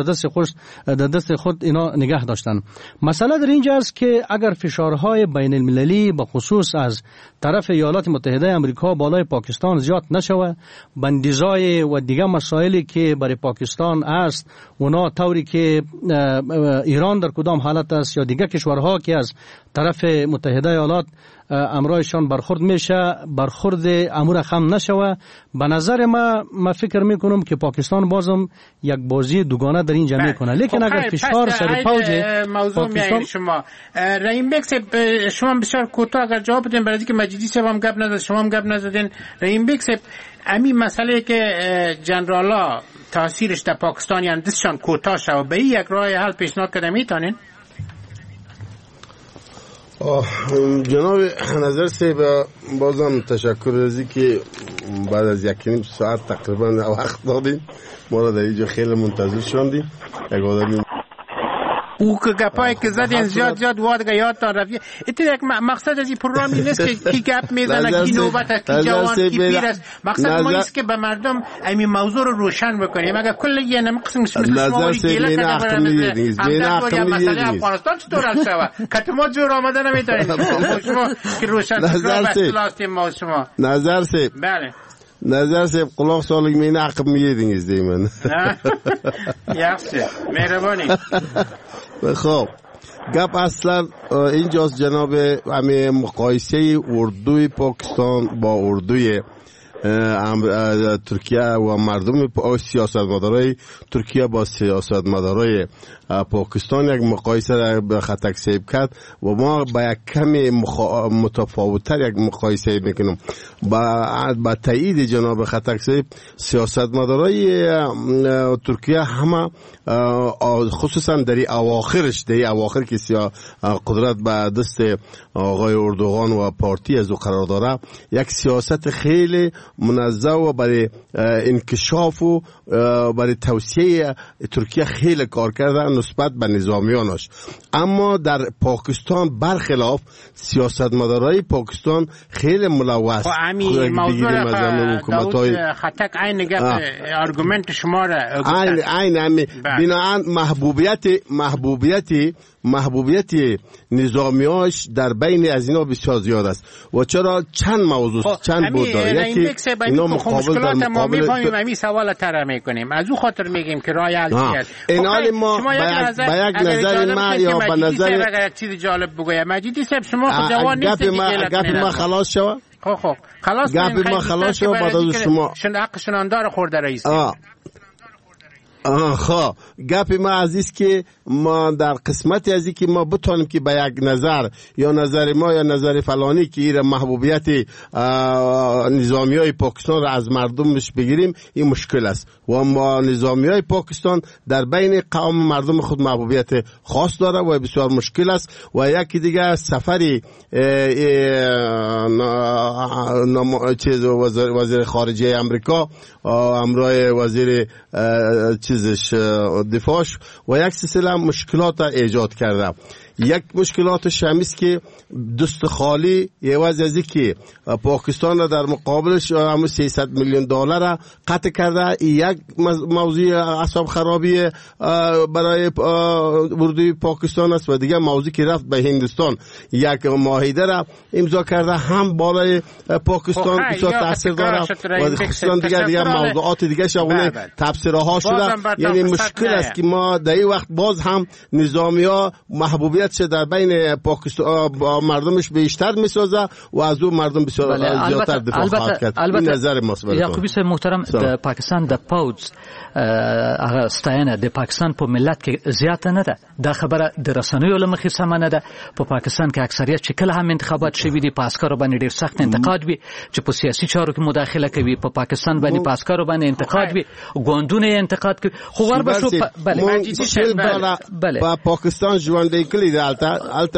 دست خود اینا نگه داشتن مسئله در اینجا است که اگر فشارهای بین المللی به خصوص از طرف ایالات متحده آمریکا بالای پاکستان زیاد نشوه بندیزای و دیگه مسائلی که برای پاکستان است اونا طوری که ایران در کدام حالت است یا دیگه کشورها که از طرف متحده ایالات امرایشان برخورد میشه برخورد امور خم نشوه به نظر ما فکر میکنم که پاکستان بازم یک بازی دوگانه در اینجا میکنه لیکن اگر فشار سر پوج موضوع میایین شما رحیم بک شما بسیار کوتاه اگر جواب بدین برای اینکه مجیدی صاحب هم گپ نزد شما هم گپ نزدین رحیم بک امی مسئله که جنرالا تاثیرش در پاکستان یعنی دستشان کوتاه شد و به یک راه حل پیشنهاد کرده میتونین؟ جناب نظر صاحب بازم تشکر از اینکه بعد از 1.5 ساعت تقریبا وقت دادین ما را در اینجا خیلی منتظر شدیم یک آدمی او که گپایی که زدین زیاد وادگه یادتان رفت یک مقصد از این پروگرامی نیست که کی گپ میزنه کی نوبت است کی جوان کی پیر است مقصد ما است که به مردم این موضوع رو روشن بکنیم اگر کل یه قسم شما گیله کرده مسئله افغانستان چطور حل شود که ما جور آمده نمیتونیم شما که روشن فکر شما نظر سه بله نظر سه قلاق سالگ مینه عقب میدینگیز دیمن یخشی مهربانی خب گپ اصلا اینجاست جناب همه مقایسه اردوی پاکستان با اردوی ترکیه و مردم سیاستمدارای ترکیه با سیاستمدارای پاکستان یک مقایسه به خطک سیب کرد و ما با یک کمی متفاوتتر یک مقایسه میکنیم با تایید جناب خطک سیب سیاستمدارای ترکیه همه خصوصا در اواخر که قدرت به دست آقای اردوغان و پارتی از او قرار داره یک سیاست خیلی منظم و برای انکشاف و برای توسعه ترکیه خیلی کار کرده نسبت به نظامیانش اما در پاکستان برخلاف سیاستمدارای پاکستان خیلی ملوث همین موضوع داود خطک عین گپ آرگومنت شما را عین بناهن محبوبیت نظامیاش در بین از اینا بسیار زیاد است و چرا چند موضوع چند بود داره یکی اینا مقابل در مقابل همین سوال طرح میکنیم از او خاطر میگیم که راه حل چیه این حال ما به یک نظر ما یا به نظر یک چیز جالب بگویم مجیدی صاحب شما جوان نیستید گپ ما خلاص شد خلاص گپ ما خلاص شد بعد از شما حق شناندار خورده رئیس گپ ما عزیز که ما در قسمتی از که ما بتونیم که به یک نظر یا نظر ما یا نظر فلانی که این محبوبیت نظامی های پاکستان را از مردمش بگیریم، این مشکل است و ما نظامی های پاکستان در بین قوم مردم خود محبوبیت خاص داره و بسیار مشکل است. و یکی دیگه سفری وزیر خارجه امریکا همراه وزیر دفاعش و یک سلسله مشکلات ایجاد کرده. یک مشکلاتش همیست که دست خالی عوض از که پاکستان را در مقابلش هم 300 میلیون دلار را قطع کرده. یک موضوع اعصاب خرابی برای اردوی پاکستان است و دیگه موضوع که رفت به هندوستان یک معاهده را امضا کرده، هم بالای پاکستان بسیار تاثیر داره و خصوصا دیگه موضوعات دیگه شونه تفسیرها شده. یعنی مشکل است که ما در این وقت باز هم نظامی‌ها محبوبیت در بین پاکستان مردمش بیشتر میسازه و از اون مردم بسیار زیادتر دفاع خواهد کرد. این نظر ماست. یعقوبی صاحب محترم، د پاکستان د پوز هغه ستاینه د پاکستان په ملت کې زیاته نه ده. دا خبره د رسنیو له مخې سمه نه ده. په پاکستان کې اکثریت چې کله هم انتخابات شوي دي په عسکرو باندې ډېر سخت انتقاد وي چې په سیاسي چارو کې مداخله کوي، په پاکستان باندې په عسکرو باندې انتقاد وي، ګوندونه انتقاد کوي. خو ور بشو بله په پاکستان ژوند کلی البته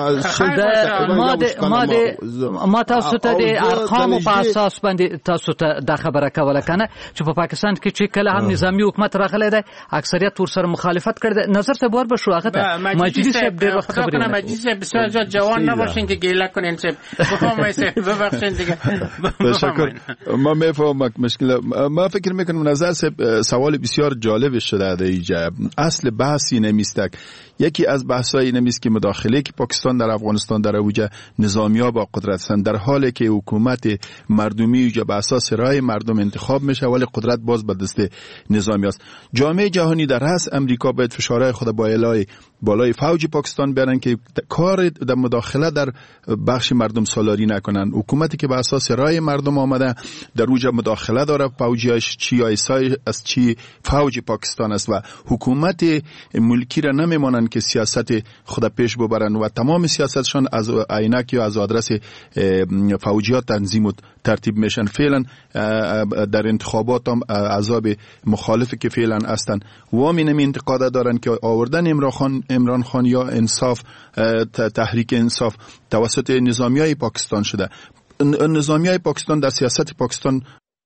ما تاسو ته د ارقامو په اساس باندې تاسو ته دا خبره کوله کنه چې په پاکستان کې چې کله هم نظامی حکومت راغلی دی اکثریت ورسره مخالفت کړي. نظر ته بور بشو هغه ته مجلس صاحب ډېر وخت خبرې نه مجلس بسیار زیات جوان نباشین که گیله کنین صاحب ببخشید دیگه. تشکر. ما میفهمم مشکل. ما فکر میکنم نظر صاحب سوال بسیار جالب شده در اینجا. اصل بحثی نمیست. یکی از بحث‌های نمیست که مداخله که پاکستان در افغانستان در اوج نظامی‌ها با قدرت هستند، در حالی که حکومت مردمی اوج به اساس رای مردم انتخاب میشه ولی قدرت باز به دست نظامی است. جامعه جهانی در رأس امریکا باید فشارهای خود بالای فوج پاکستان بیارن که کار در مداخله در بخش مردم سالاری نکنن. حکومتی که به اساس رای مردم آمده در اوج مداخله داره، فوجیاش چی آیسای از چی فوج پاکستان است و حکومت ملکی را نمیمانن که سیاست خود پیش ببرن و تمام سیاستشان از عینک یا از آدرس فوجیات تنظیم و ترتیب میشن. فعلا در انتخابات هم عذاب مخالفی که فعلا هستن و همین انتقاد دارن که آوردن عمران خان یا انصاف تحریک انصاف توسط نظامیای پاکستان شده. نظامیای پاکستان در سیاست پاکستان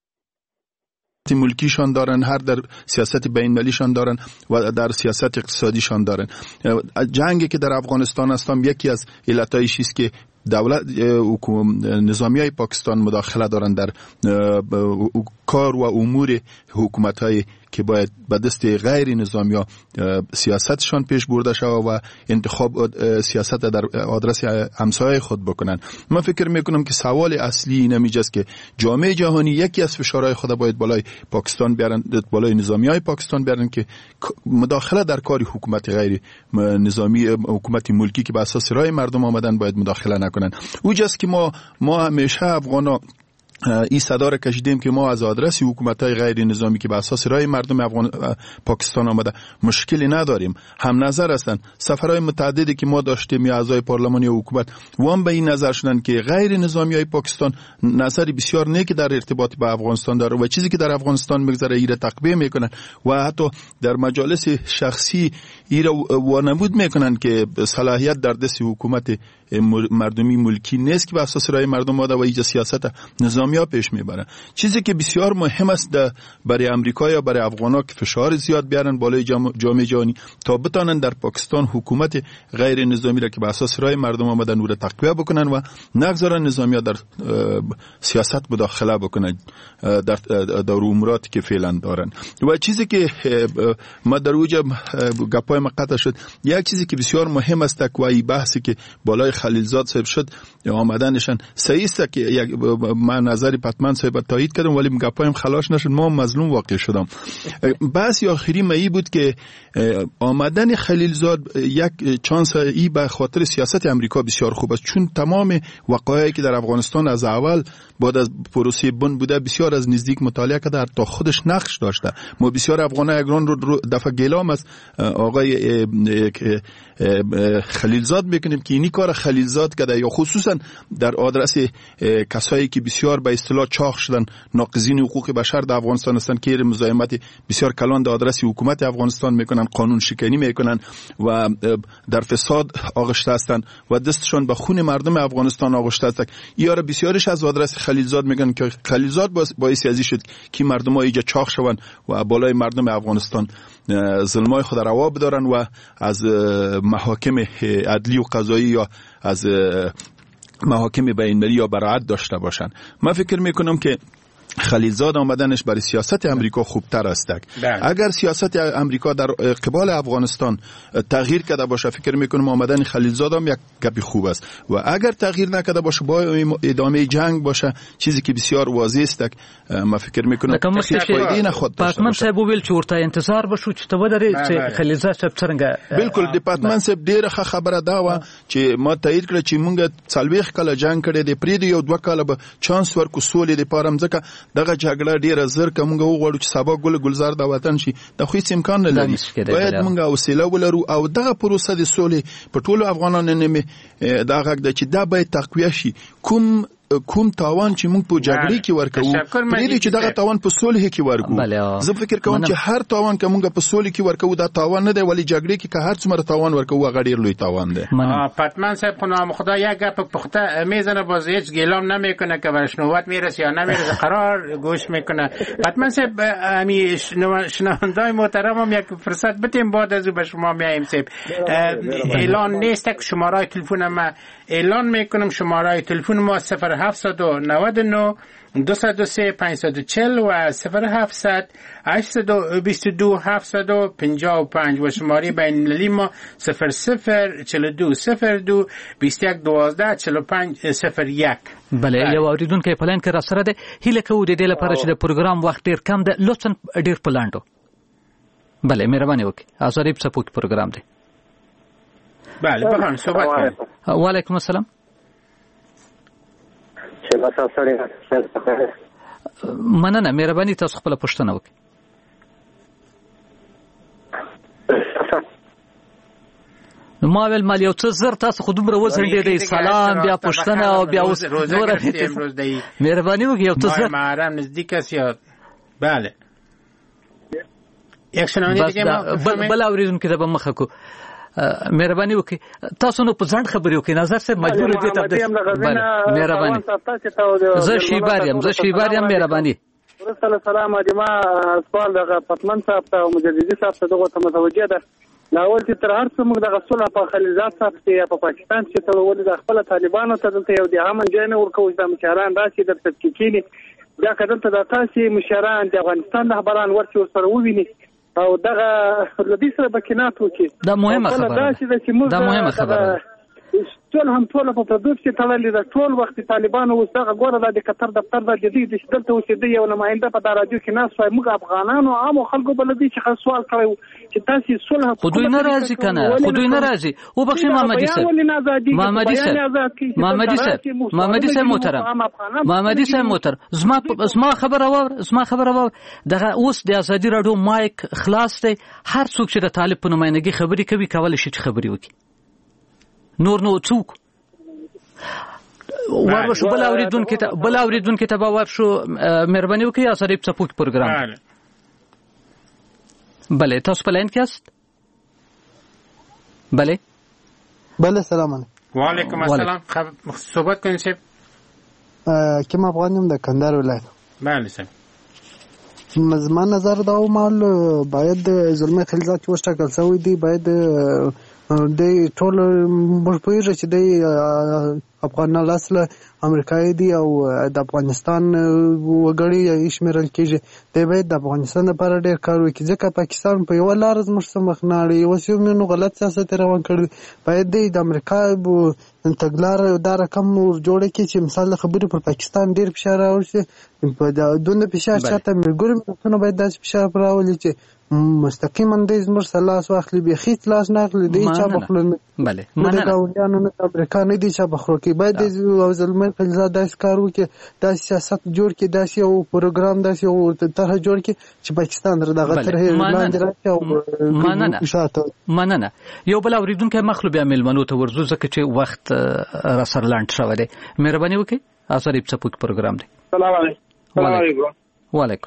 ملکیشان دارن، هر در سیاست بین‌المللیشان دارن و در سیاست اقتصادیشان دارن. جنگی که در افغانستان هستم یکی از علتایش است که دولت نظامیای پاکستان مداخله دارن در کار و امور حکومت‌های که باید به دست غیر نظامی‌ها سیاستشان پیش برده شود و انتخاب سیاست در آدرس همسایه خود بکنن. من فکر میکنم که سوال اصلی این همیجاست که جامعه جهانی یکی از فشارهای خود باید بالای پاکستان بیارن، بالای نظامیای پاکستان بیارن که مداخله در کار حکومت غیر نظامی، حکومت ملکی که به اساس رای مردم آمدن باید مداخله نکنن. اوجاست که ما همیشه افغانا این صدا را کشیدیم که ما از آدرس حکومت‌های غیر نظامی که به اساس رای مردم پاکستان آمده مشکلی نداریم، هم نظر هستند. سفرهای متعددی که ما داشتیم یا اعضای پارلمانی و حکومت وام به این نظر شدن که غیر نظامیای پاکستان نظری بسیار نیک در ارتباط با افغانستان داره و چیزی که در افغانستان میگذره ایره تقویه میکنن و حتی در مجالس شخصی ایره وانمود میکنن که صلاحیت در دست حکومت مردمی ملکی نیست که به اساس رای مردم آمده و ایجا سیاست نظامی ها پیش میبرن. چیزی که بسیار مهم است برای امریکا یا برای افغانا که فشار زیاد بیارن بالای جامعه جهانی تا بتانن در پاکستان حکومت غیر نظامی را که به اساس رای مردم آمدن او را تقویه بکنن و نگذارن نظامی ها در سیاست مداخله بکنن در اموراتی که فعلا دارن. و چیزی که ما در اوج گپای ما قطع شد، یک چیزی که بسیار مهم است که این بحثی که بالای خلیلزاد صاحب شد آمدنشان صحیح است که من نظر پتمن صاحب تایید کردم ولی گپایم خلاص نشد، ما مظلوم واقع شدم. بحث آخری مایی بود که آمدن خلیلزاد یک چانس ای به خاطر سیاست امریکا بسیار خوب است، چون تمام وقایعی که در افغانستان از اول بعد از پروسه بن بوده بسیار از نزدیک مطالعه کرده، تا خودش نقش داشته. ما بسیار افغانای اگران رو دفعه گلام از آقای خلیلزاد میکنیم که اینی کار خلیلزاد کرده، یا خصوصا در آدرس کسایی که بسیار به اصطلاح چاق شدن ناقضین حقوق بشر در افغانستان هستند که مزاحمت بسیار کلان در آدرس حکومت افغانستان میکنن، قانون شکنی میکنن و در فساد آغشته هستند و دستشون به خون مردم افغانستان آغشته است. ایاره بسیارش از آدرس خلیلزاد میگن که خلیلزاد باعث ازی شد که مردم ها اینجا چاق شوند و بالای مردم افغانستان ظلمای خود روا بدارن و از محاکم عدلی و قضایی یا از محاکم بین‌المللی یا براعت داشته باشن. من فکر میکنم که خلیلزاد آمدنش برای سیاست امریکا خوبتر است. اگر سیاست امریکا در قبال افغانستان تغییر کرده باشه فکر میکنم آمدن خلیلزاد هم یک گپی خوب است، و اگر تغییر نکرده باشه با ادامه جنگ باشه، چیزی که بسیار واضح است. من فکر میکنم فایده نخواد داشته باشه. صاحب ویل چې ورته انتظار بشو چې ته ودرې چې خلیلزاد صاحب څنګه بالکل ډیپارټمنټ صاحب ډیره خبره دا و چې ما تایید کړ چې مونږ 40 کاله جنگ کړی دی، پرې دی یو 2 کاله به چانس ورکو سولې لپاره مځکه دغه جګړه ډیره زر کومه وغواړو چې سبا گلزار د وطن شي، د خو هیڅ امکان نه لري. باید موږ حوصله ولرو او دغه پروسه د سولې په ټولو افغانانو نه دا غږ د چې دا باید تقویه شي. کوم تاوان چې موږ په جګړې کې ورکوو پرې چې دغه تاوان په صلح کې ورکوو. زه فکر کوم چې هر تاوان که موږ په صلح کې ورکوو دا تاوان نه دی، ولی جګړې کې که هر څومره تاوان ورکوو هغه ډیر لوی تاوان دی. پتمن صاحب په نام خدا یک گپ پخته میزنه، باز هیچ گلام نمیکنه که برش نوبت میرسه یا نمیرسه قرار گوش میکنه. پتمن صاحب امی شنوندای محترم هم یک فرصت بدیم بعد از به شما میایم صاحب. اعلان نیست که شماره تلفن ما اعلان میکنم، شماره تلفن ما 0799 203 540 و 0700 822 755 و شماره بین المللی ما 0042 02 21 12 45 01. بله یو اوریدونکو پلان کې را سره ده، هیله کوو د دې لپاره چې د پروګرام وخت ډیر کم ده، لطفا ډیر پلاندو. بله مهرباني وکړئ. آزادی سپوک پروګرام دی. بله بخوام صحبت کنم. و علیکم السلام. مننه مهرباني تاسو خپل پوښتنه وکړئ. ما ویل مال یو څه زر تاسو خو دومره وزنډېدئ، سلام بیا پوښتنه او بیا اوس نوره مهرباني وکړئ یو څه زر محرم نزدیک است یا بله یک شنونده دیگه ما بل اوریدونکو ته به مخه کو مهرباني وکړئ. تاسو نو په ځان خبرې وکړئ. نظر صاحب مجبور دي ته مهرباني. زه شیبار یم مهرباني. السلام علیکم. سوال دغه پتمن صاحب ته او مجددي صاحب ته دغه متوجه ده. لاول چې تر هر څه موږ دغه صلح په خلیلزاد صاحب کې په پاکستان کې ته ولې د خپل طالبانو ته دلته یو د امن ځای نه ورکوي د مشران راشي د تفکیکینی بیا کدل ته د تاسو مشران د افغانستان د خبران ورته سره وویني او دغه لدی سره بکینات وکي. دا مهمه خبره. ټول هم ټول په پردوس کې تړلې ده. ټول وخت طالبانو اوس دغه ګوره د قطر دفتر د جدید دلته اوسېدي یو نماینده په رادیو کې ناس وای موږ افغانانو عام خلکو بلدي چې سوال کړو چې تاسو صلح خو دوی نه راځي کنه، خو دوی نه راځي. او بخښي محمدي صاحب محترم زما خبره وور دغه اوس د ازادي رادیو مایک خلاص دی. هر څوک چې د طالب په نمائندګي خبري کوي کولای شي چې خبري وکړي. نور نو څوک ورشو بل اوریدونکو ته به ورشو. مهرباني وکړئ آزادی سپوک پروګرام. بله تاسو په لاین کې یاست؟ بله سلام علیکم. وعلیکم السلام. صحبت کنید صاحب. کیم افغان یم د کندهار ولایت. بله صاحب. زما نظر دا مال باید ظلم خلیلزاد چې وشټاکل شوی دی باید د ټول مشپویږي چې د افغان اصل امریکایي دي او د افغانستان وګړي شمیرل کېږي دی باید د افغانستان لپاره ډېر کار وکړي ځکه پاکستان په یوه لاره زموږ څخه مخ نه اړوي اوس یو نو غلط سیاست یې روان کړی باید دی د امریکا تګلاره دا رقم جوړه کړي چې مثال د خبرې پر پاکستان ډېر فشار راوړي په دونه فشار چاته ملګرو ملتونو باید داسې فشار راولي چې مستقیما دی زموږ څخه لاس واخلي بیخي لاس نه اخلي دی چا به خوله نه بله نه د ګاونډیانو نه د امریکا نه دی چا به خوله کوي باید دی زلمی خلیلزاد داسې کار وکړي داسې سیاست جوړ کړي داسې یو پروګرام داسې یو طرح جوړ کړي چې پاکستان د دغه طرحې لاندې راشي او مننه یو بل اورېدونکی مخلو بیا میلمنو ته ورځو ځکه چې وخت راسره لنډ شوی دی مهرباني وکړئ ازریب څپوکي پروګرام دی سلام علیکم وعلیکم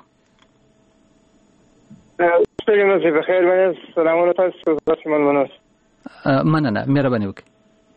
ستړي بخیر باندې سلامونه تاسو ته مننه مهرباني وکړئ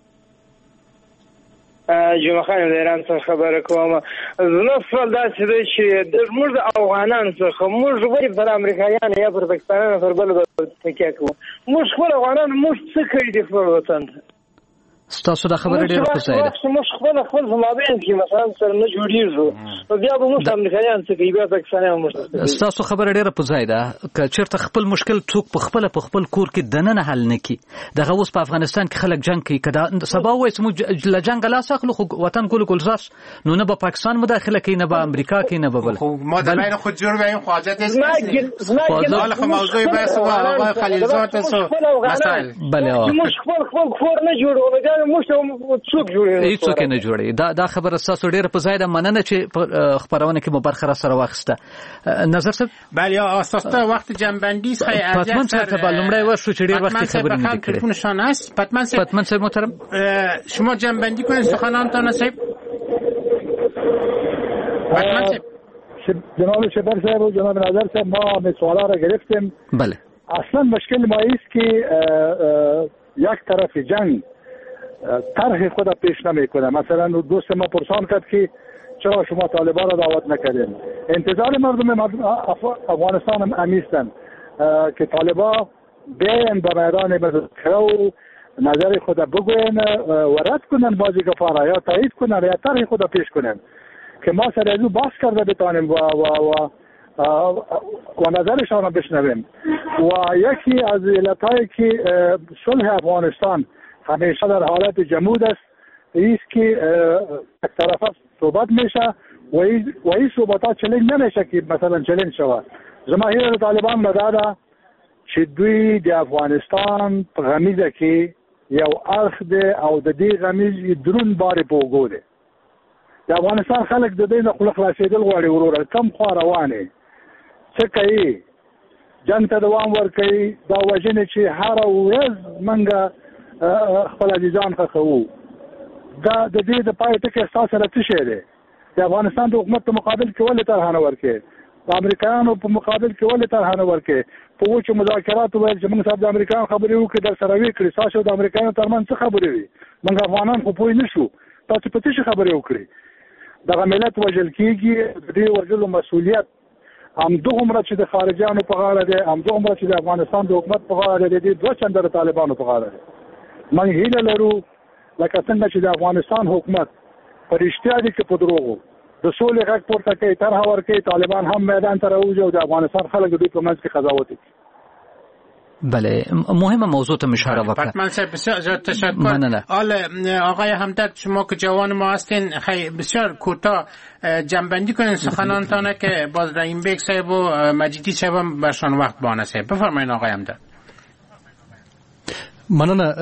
جمعه خان د ایران څخه خبره کوم زه سوال داسې دی چې موږ د افغانانو څخه موږ ولې پر امریکایانو یا پر پاکستانیانو پر بل تکیه کوو موږ خپل افغانان موږ څه کړي دي خپل وطن ستاسو دا خبره ډیره په ځای ده موږ خپل مابین کې مثلا سره نه جوړیږو نو بیا به موږ امریکایان څه کوي بیا پاکستانیان موږ ستاسو خبره ډیره په ځای ده که چېرته خپل مشکل څوک په خپل کور کې دننه حل نه کړي دغه اوس په افغانستان کې خلک جنګ کوي که سبا وایي چې موږ له جنګه لاس اخلو خو وطن ګلزار نو نه به پاکستان مداخله کوي نه به امریکا کوي نه به بل ما در بین خود جور بیم حاجت نیست حالا خب موضوع بحث و آقای خلیلزاد است مسائل بله موږ خپل کور نه جوړو هیڅوک نه جوړي دا خبره تاسو ډیره په ځای ده مننه چې خبرونه کې مو برخه را سره واخسته نظر صاحب بله اساس ته وخت جنبندی است پتمن صاحب ته لومړی وشو چې ډیر وخت خبرې نه کړې نشان است پتمن صاحب محترم شما جنبندی کنید سخنانتان صاحب پتمن صاحب جناب شبر صاحب و جناب نظر صاحب ما سوالا را گرفتیم بله اصلا مشکل ما است که یک طرف جنگ طرح خود پیش نمیکنه مثلا دوست ما پرسان کرد که چرا شما طالبان را دعوت نکردین انتظار مردم افغانستان هم امیستن که طالبان بیاین به میدان مذاکره و نظر خود بگوین و رد کنن بازی گفاره یا تایید کنن یا طرح خود پیش کنن که ما سر از او بحث کرده بتانیم و نظرشان را بشنویم و یکی از علتهایی که صلح افغانستان همیشه در حالت جمود است ایست که یک طرف صحبت میشه و این صحبت ها چلنج نمیشه که مثلا چلنج شود جماهیر طالبان مداده چې دوی د افغانستان په غمیزه کې یو اړخ دی او د دې غمیز درون بارې په اوږو دی د افغانستان خلک د دې نه خوله خلاصېدل غواړي وروره کم خوا روانې څه کوي جنګ ته دوام ورکوي دا وژنې چې هره ورځ منګه خپل عزیزان خخو دا د دې د پای ټکی ستاسو سره څه شی دی د افغانستان د حکومت په مقابل کې ولې طرح نه ورکړي د امریکایانو په مقابل کې ولې طرح نه ورکړي په وچو مذاکراتو ویل چې موږ صاحب د امریکایانو خبرې وکړي در سره وکړي تاسو د امریکایانو ترمنځ څه خبرې وي موږ افغانان خو پوه نه شو تاسو په څه خبرې وکړي دغه ملت وژل کېږي د دې وژلو مسؤلیت همدغومره چې د خارجیانو په غاړه دی همدغومره چې د افغانستان د حکومت په غاړه دی د دوه چنده د طالبانو په غاړه دی من هیله لرو لکه څنګه چې د افغانستان حکومت په رښتیا دي کې په دروغو د سولې غږ پورته کوي طرح ورکوي طالبان هم میدان ته راوځي او د افغانستان خلک د دوی په منځ کې قضاوت کوي بله مهمه موضوع ته اشاره وکړه پتمن صاحب بسیار تشکر آقای همدرد شما که جوان ما هستین بسیار کوتاه جنبندی کنین سخنانتان که باز رحیم بیگ صاحب و مجیدی صاحب هم برشان وقت بانه صاحب بفرمایید آقای همدرد مننه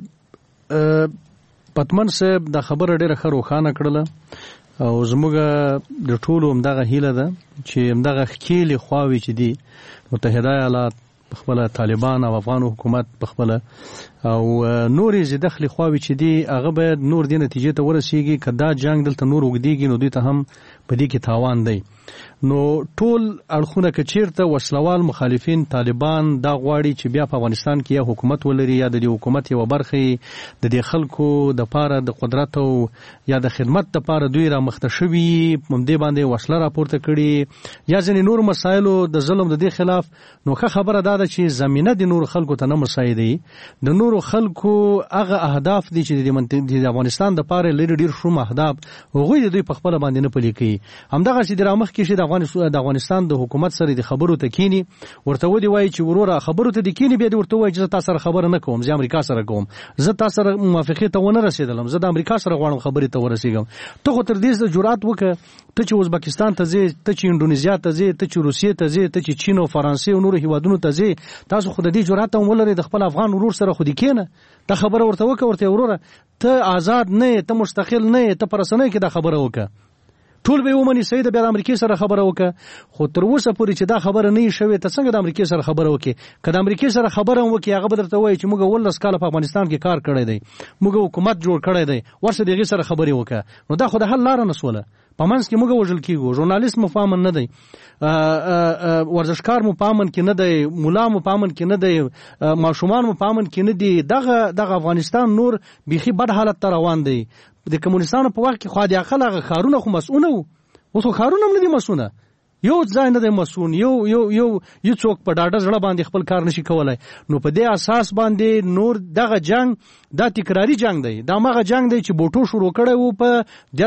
پتمن صاحب دا خبره ډیره ښه روښانه کړله او زموږ د ټولو همدغه هیله ده چې همدغه ښکېلې خواوې چې دي متحده ایالات بخبله طالبان او افغان حکومت بخبله او نورې زیدخلې خواوې چې دي هغه باید نور دې نتیجې ته ورسیږي که دا جنګ دلته نور اوږدېږي نو دوی ته هم په دې کې تاوان دی نو ټول اړخونه که چیرته وسلوال مخالفین طالبان دا غواړي چې بیا په افغانستان کې یا حکومت ولري یا د دې حکومت یوه برخه د دې خلکو دپاره د قدرت او یا د خدمت دپاره دوی را مخته شوي همدې باندې وسله راپورته کړي یا ځینې نور مسایلو د ظلم د دې خلاف نو ښه خبره دا ده چې زمینه د نور خلکو ته نه مساعدوي د نور نورو خلکو هغه اهداف دي چې د افغانستان د پاره لري ډیر شوم اهداف هغه دوی په خپل باندې نه پلي کوي. همدغه چې د مخ کې چې د افغانستان د حکومت سره د خبرو تکینی ورته ودی وای چې وروره خبرو ته د کینی به ورته وای چې تاسو سره خبره نه کوم، زه امریکا سره کوم، زه تاسو سره موافقه ته ونه رسیدلم، زه د امریکا سره غواړم خبرې ته ورسیږم. ته خو تر دې جرأت وکړه ته چې ازبکستان ته ځې، ته چې انډونیزیا ته ځې، ته چې روسیې ته ځې، ته چې چین او فرانسې او نورو هیوادونو ته ځې، تاسو خو د دې جرأت هم ولرئ د خپل افغان ورور سره خو دې کینه ته خبره ورته وکړه، ورته وروره ته آزاد نه، ته مستقل نه، ته پرسنۍ کې دا خبره وکړه. ټول به ومني سید بیا د امریکای سره خبره وکړه، خو تر اوسه پورې چې دا خبره نه شوه ته څنګه د امریکای سره خبره وکړي؟ کله د امریکای سره خبره وکړي هغه به درته وایي چې موږ 18 کال په افغانستان کې کار کړی دی، موږ حکومت جوړ کړی دی، ورسره دغه سره خبرې وکړه. نو دا خو د حل لار نه سوله. په منځ کې موږ وژل کیږو، ژورنالیست مو پامن نه دی، ورزشکار مو پامن کې نه دی، مولا مو پامن کې نه دی، ماشومان مو پامن کې نه دی. دغه افغانستان نور بيخي بد حالت ته روان دی. د کمونستانو په وخت کې خو د عقل هغه خارونه خو مسؤونه وو، اوس خو خارونه هم نه دي مسؤونه، یو ځای نه دی مسؤون، یو څوک په ډاډه زړه باندې خپل کار نشي کولای. نو په دې اساس باندې نور دغه جنگ دا تکراری جنگ دی، دا مغه جنگ دی چې بوټو شروع کړی وو په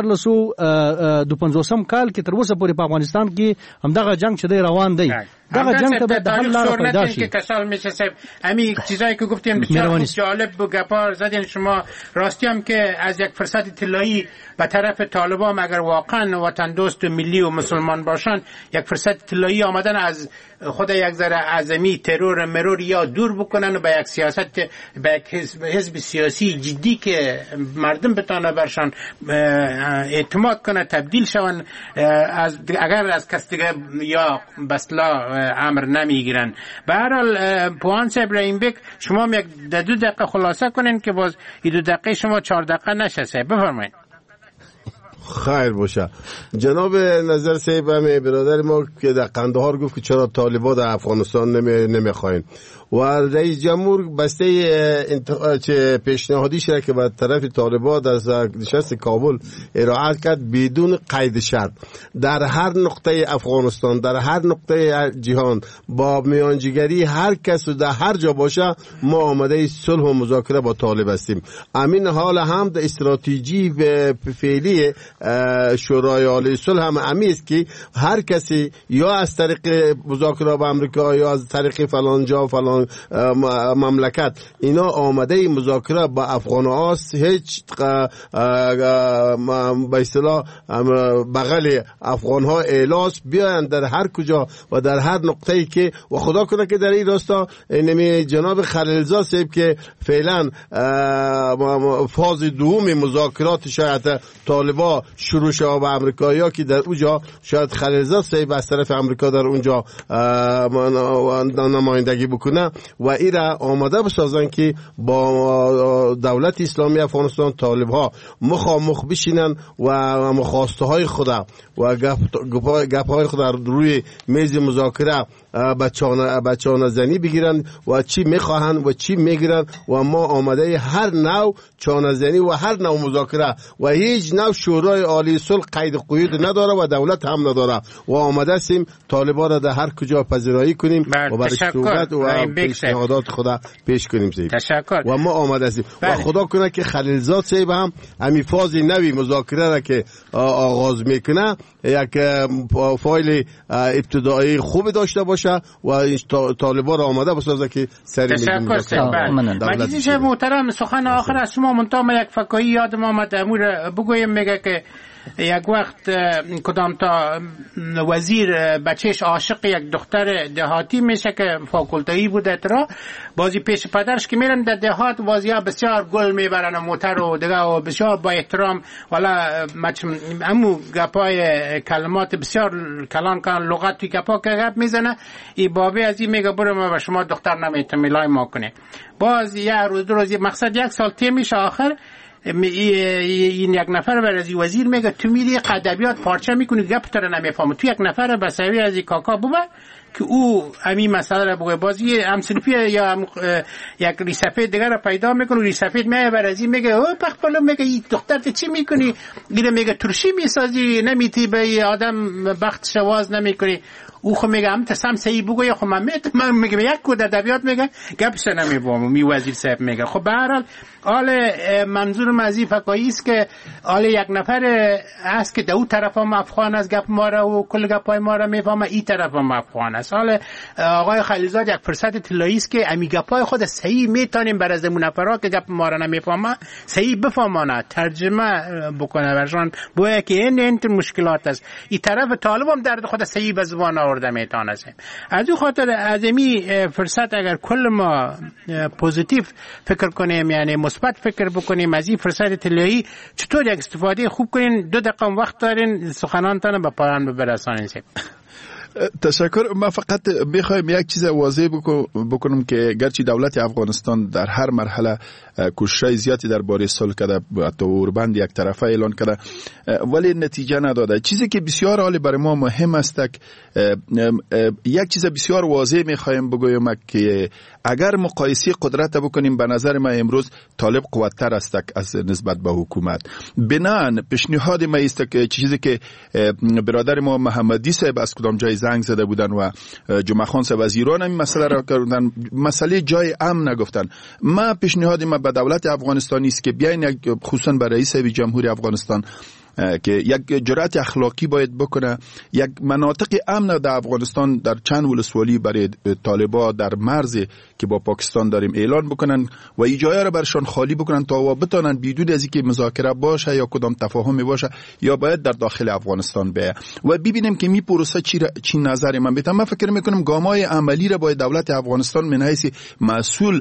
1952 کال کې، تر اوسه پورې په افغانستان کې همدغه جنگ چې دی روان دی. دغه جنگ ته به حل لار پیدا شي. کسال میشه صاحب همین چیزایی که گفتین بسیار جالب و گپار زدین شما. راستی هم که از یک فرصت طلایی به طرف طالبان اگر واقعا وطن دوست و ملی و مسلمان باشن یک فرصت طلایی آمدن از خود یک ذره اعظمی ترور مرور یا دور بکنن و به یک سیاست به یک حزب سیاسی جدی که مردم بتانه برشان اعتماد کنه تبدیل شون، اگر از کس دیگه یا بسلا امر نمیگیرن. به هر حال پوانس ابراهیم بک شما یک 2 دقیقه خلاصه کنین که باز 2 دقیقه شما 4 دقیقه نشه. بفرمایید. خیر باشه. جناب نظر صاحب همه برادر ما که در قندهار گفت که چرا طالبان در افغانستان نمیخواین و رئیس جمهور بسته پیشنهادیش را که به طرف طالبان در نشست کابل ارائه کرد بدون قید شرط در هر نقطه افغانستان، در هر نقطه جهان با میانجیگری هر کس و در هر جا باشه ما آماده صلح و مذاکره با طالب هستیم. امین حال هم در استراتژی فعلی شورای عالی صلح هم است که هر کسی یا از طریق مذاکره با امریکا یا از طریق فلان جا فلان مملکت اینا آماده مذاکره با افغان هاست، هیچ به اصطلاح بغل افغان ها اعلاس بیان در هر کجا و در هر نقطه ای که و خدا کنه که در این راستا نمی جناب خلیلزاد صاحب که فعلا فاز دوم مذاکرات شاید طالبان شروع شده با امریکایی‌ها که در اونجا شاید خلیلزاد صاحب از طرف امریکا در اونجا نمایندگی بکنه و این را آماده بسازن که با دولت اسلامی افغانستان طالب‌ها مخامخ بشینن و مخواسته های خدا و گپ های خدا روی میز مذاکره بچانه زنی بگیرن و چی میخواهن و چی میگیرن و ما آماده هر نوع چانه زنی و هر نوع مذاکره و هیچ نوع شورای عالی صلح قید قیود نداره و دولت هم نداره و آماده هستیم طالبان را در هر کجا پذیرایی کنیم و برای صحبت و پیشنهادات خدا پیش کنیم. تشکر. و ما آماده هستیم و خدا کنه که خلیلزاد صاحب هم همین فاز نوی مذاکره را که آغاز میکنه یک فایل ابتدایی خوب داشته باشه و طالبان را آماده بسازه که سری مجلس محترم. سخن آخر از شما منتها یک فکایی یادم آمد امور بگویم. میگه که یک وقت کدام تا وزیر بچهش عاشق یک دختر دهاتی میشه که فاکولتایی بوده ترا بازی پیش پدرش که میرن در دهات بازی‌ها بسیار گل میبرن و موتر و دیگه و بسیار با احترام والا امو گپای کلمات بسیار کلان کن لغت توی گپا که گپ میزنه. ای بابی از این میگه برو ما به شما دختر نمیتون میلای ما کنه. باز یه روز دو روز مقصد 1 سال تی میشه آخر این یک نفر بر از وزیر میگه تو میری ادبیات پارچه میکنی گپ تو رو نمیفهمی. تو یک نفر بسوی از کاکا بوبه که او همین مسئله را بگه بازی همسنفی یا یک ریسفید دیگر را پیدا میکنه. ریسفید میگه بر از این میگه او پخپلو میگه این دختر تو چی میکنی؟ میگه ترشی میسازی نمیتی به آدم بخت شواز نمیکنی. او خو میگه هم تسم صحیح بگو یا خو من میگم یک کود ادبیات میگه گپش نمیفهمم می وزیر صاحب میگه. خب به هر حال منظورم از این فکایی است که یک نفر است که دو طرف هم افغان است گپ ما را و کل گپای ما را میفهمه، این طرف هم افغان است. آقای خلیلزاد یک فرصت طلایی است که امی گپای خود صحیح میتونیم بر از منافرا که گپ ما را نمیفهمه صحیح بفهمانه ترجمه بکنه برشان بویا که این مشکلات است. این طرف طالب هم درد خود صحیح به زبان آورده میتونه است. از این خاطر از امی فرصت اگر کل ما پوزیتیو فکر کنیم یعنی مثبت فکر بکنیم از این فرصت طلایی چطور یک استفاده خوب کنین 2 دقیقه وقت دارین سخنانتان به پایان برسانین. تشکر. من فقط میخوایم یک چیز واضح بکنم که گرچه دولت افغانستان در هر مرحله کوشش زیادی درباره صلح کرده، حتی اوربند یک طرفه اعلان کرده ولی نتیجه نداده. چیزی که بسیار عالی برای ما مهم است یک چیز بسیار واضح میخوایم بگویم که اگر مقایسه قدرت بکنیم به نظر ما امروز طالب قوت‌تر است از نسبت به حکومت. بنان پیشنهاد ما است که چیزی که برادر ما محمدی صاحب از کدام جای زنگ زده بودن و جمعه خان صاحب از ایران این مسئله را کردن، مسئله جای امن نگفتن. ما پیشنهاد ما به دولت افغانستانی است که بیاین خصوصا به رئیس جمهوری افغانستان که یک جرأت اخلاقی باید بکنه، یک مناطق امن در افغانستان در چند ولسوالی برای طالبا در مرز که با پاکستان داریم اعلان بکنن و این جاها را برشان خالی بکنن تا بتونن بدون از اینکه مذاکره باشه یا کدام تفاهمی باشه یا باید در داخل افغانستان بیه و ببینیم که می پروسه چی نظر من بدم. من فکر میکنم گامای عملی را باید دولت افغانستان من حیث مسئول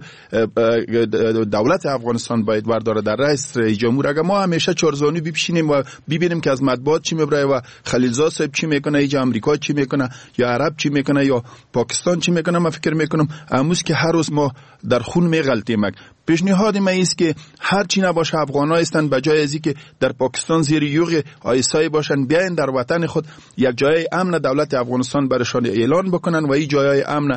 دولت افغانستان باید برداره در رئیس جمهور. اگر ما همیشه چارزانو بپیشینیم و ببینیم که از مطبوعات چی میبره و خلیلزاد صاحب چی میکنه، اینجا امریکا چی میکنه یا عرب چی میکنه یا پاکستان چی میکنه، من فکر میکنم امروز که هر روز ما در خون میغلطیم. پیشنهاد من است که هر چی نباشه افغان‌ها هستند بجای از اینکه در پاکستان زیر یوغ آیسای باشن بیاین در وطن خود یک جای امن دولت افغانستان برشان اعلان بکنن و این جای امن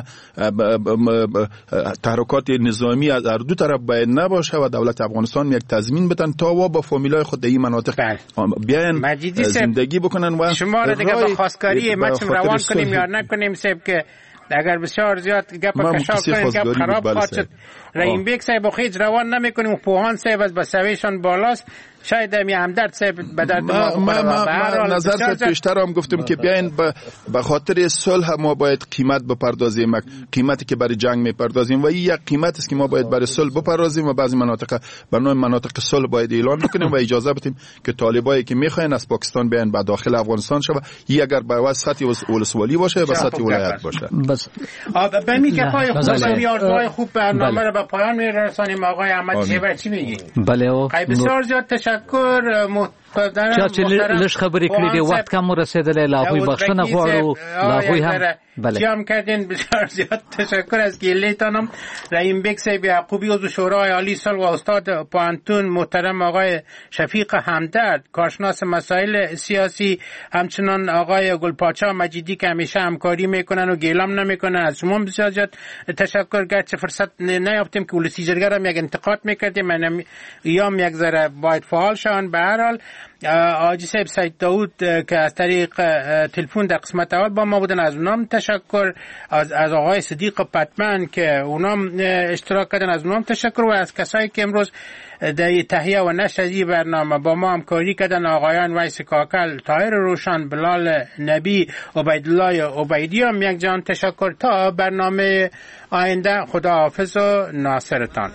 تحرکات نظامی از هر دو طرف باید نباشه و دولت افغانستان یک تضمین بدن تا و با فامیلای خود در این مناطق بیاین زندگی بکنن و شما را دیگه با خواستگاری مچم روان کنیم یا نکنیم سب که اگر بسیار زیاد گپ کشاف کنیم گپ خراب خواهد رحیم بیگ صاحب خیج روان نمیکنیم و پوهان صاحب از بسویشان بالاست شاید می همدرد صاحب به درد ما نظر پیشتر هم گفتم که بیاین به خاطر صلح ما باید قیمت بپردازیم، قیمتی که برای جنگ میپردازیم و این یک قیمت است که ما باید برای صلح بپردازیم و بعضی مناطق برنامه مناطق صلح باید اعلان بکنیم و اجازه بدیم که طالبایی که میخواین از پاکستان بیاین به داخل افغانستان شوه، این اگر به وسط ولسوالی باشه و سطح ولایت باشه. بس به می کفای خوب یارزهای خوب برنامه را به پایان میرسانیم. آقای احمد شیبر چی میگی؟ بله بسیار زیاد تشکر محترم. چې لږ خبرې کړې دي وخت کم ورسېدلی لاغوی بخښنه غواړو لاغوی هم جمع کردین. بسیار زیاد تشکر از گیلیتانم. رحیم بیگ صاحب یعقوبی عضو شورای عالی صلح و استاد پوهنتون، محترم آقای شفیق همدرد کارشناس مسائل سیاسی، همچنان آقای گلپاچا مجیدی که همیشه همکاری میکنن و گیلام نمیکنن. از شما بسیار زیاد تشکر. گرچه فرصت نیافتیم که ولسی جرگه هم یک انتقاد میکردیم من ایام یک ذره باید فعال شون. به هر حال آجی صاحب سید داود که از طریق تلفن در قسمت اول با ما بودن از اونام تشکر، از آقای صدیق پتمن که اونام اشتراک کردن از اونام تشکر و از کسایی که امروز در تهیه و نشر از این برنامه با ما همکاری کردن آقایان ویس کاکل، طاهر روشن، بلال نبی، عبیدالله عبیدی هم یک جان تشکر. تا برنامه آینده خدا حافظ و ناصرتان.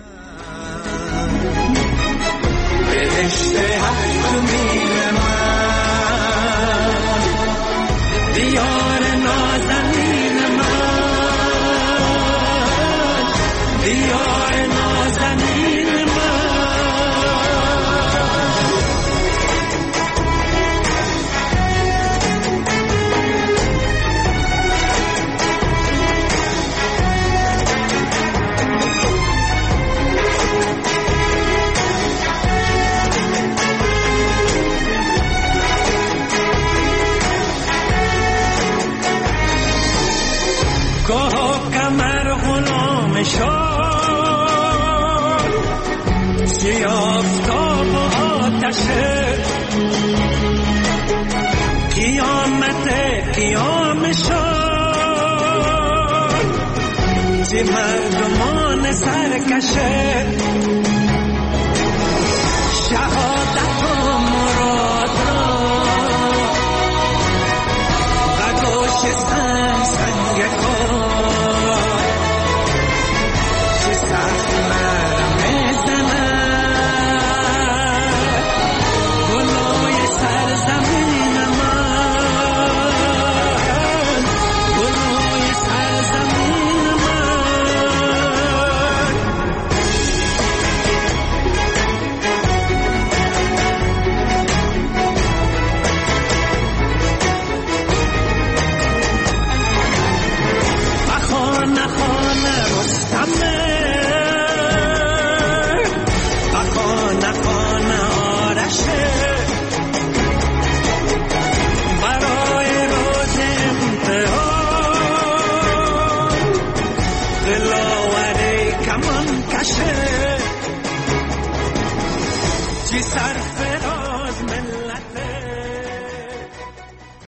دیار نازنین من، دیار نازنین من. سیافتاب و آتشه قیامت قیام شد مردمان سرکشه شهادت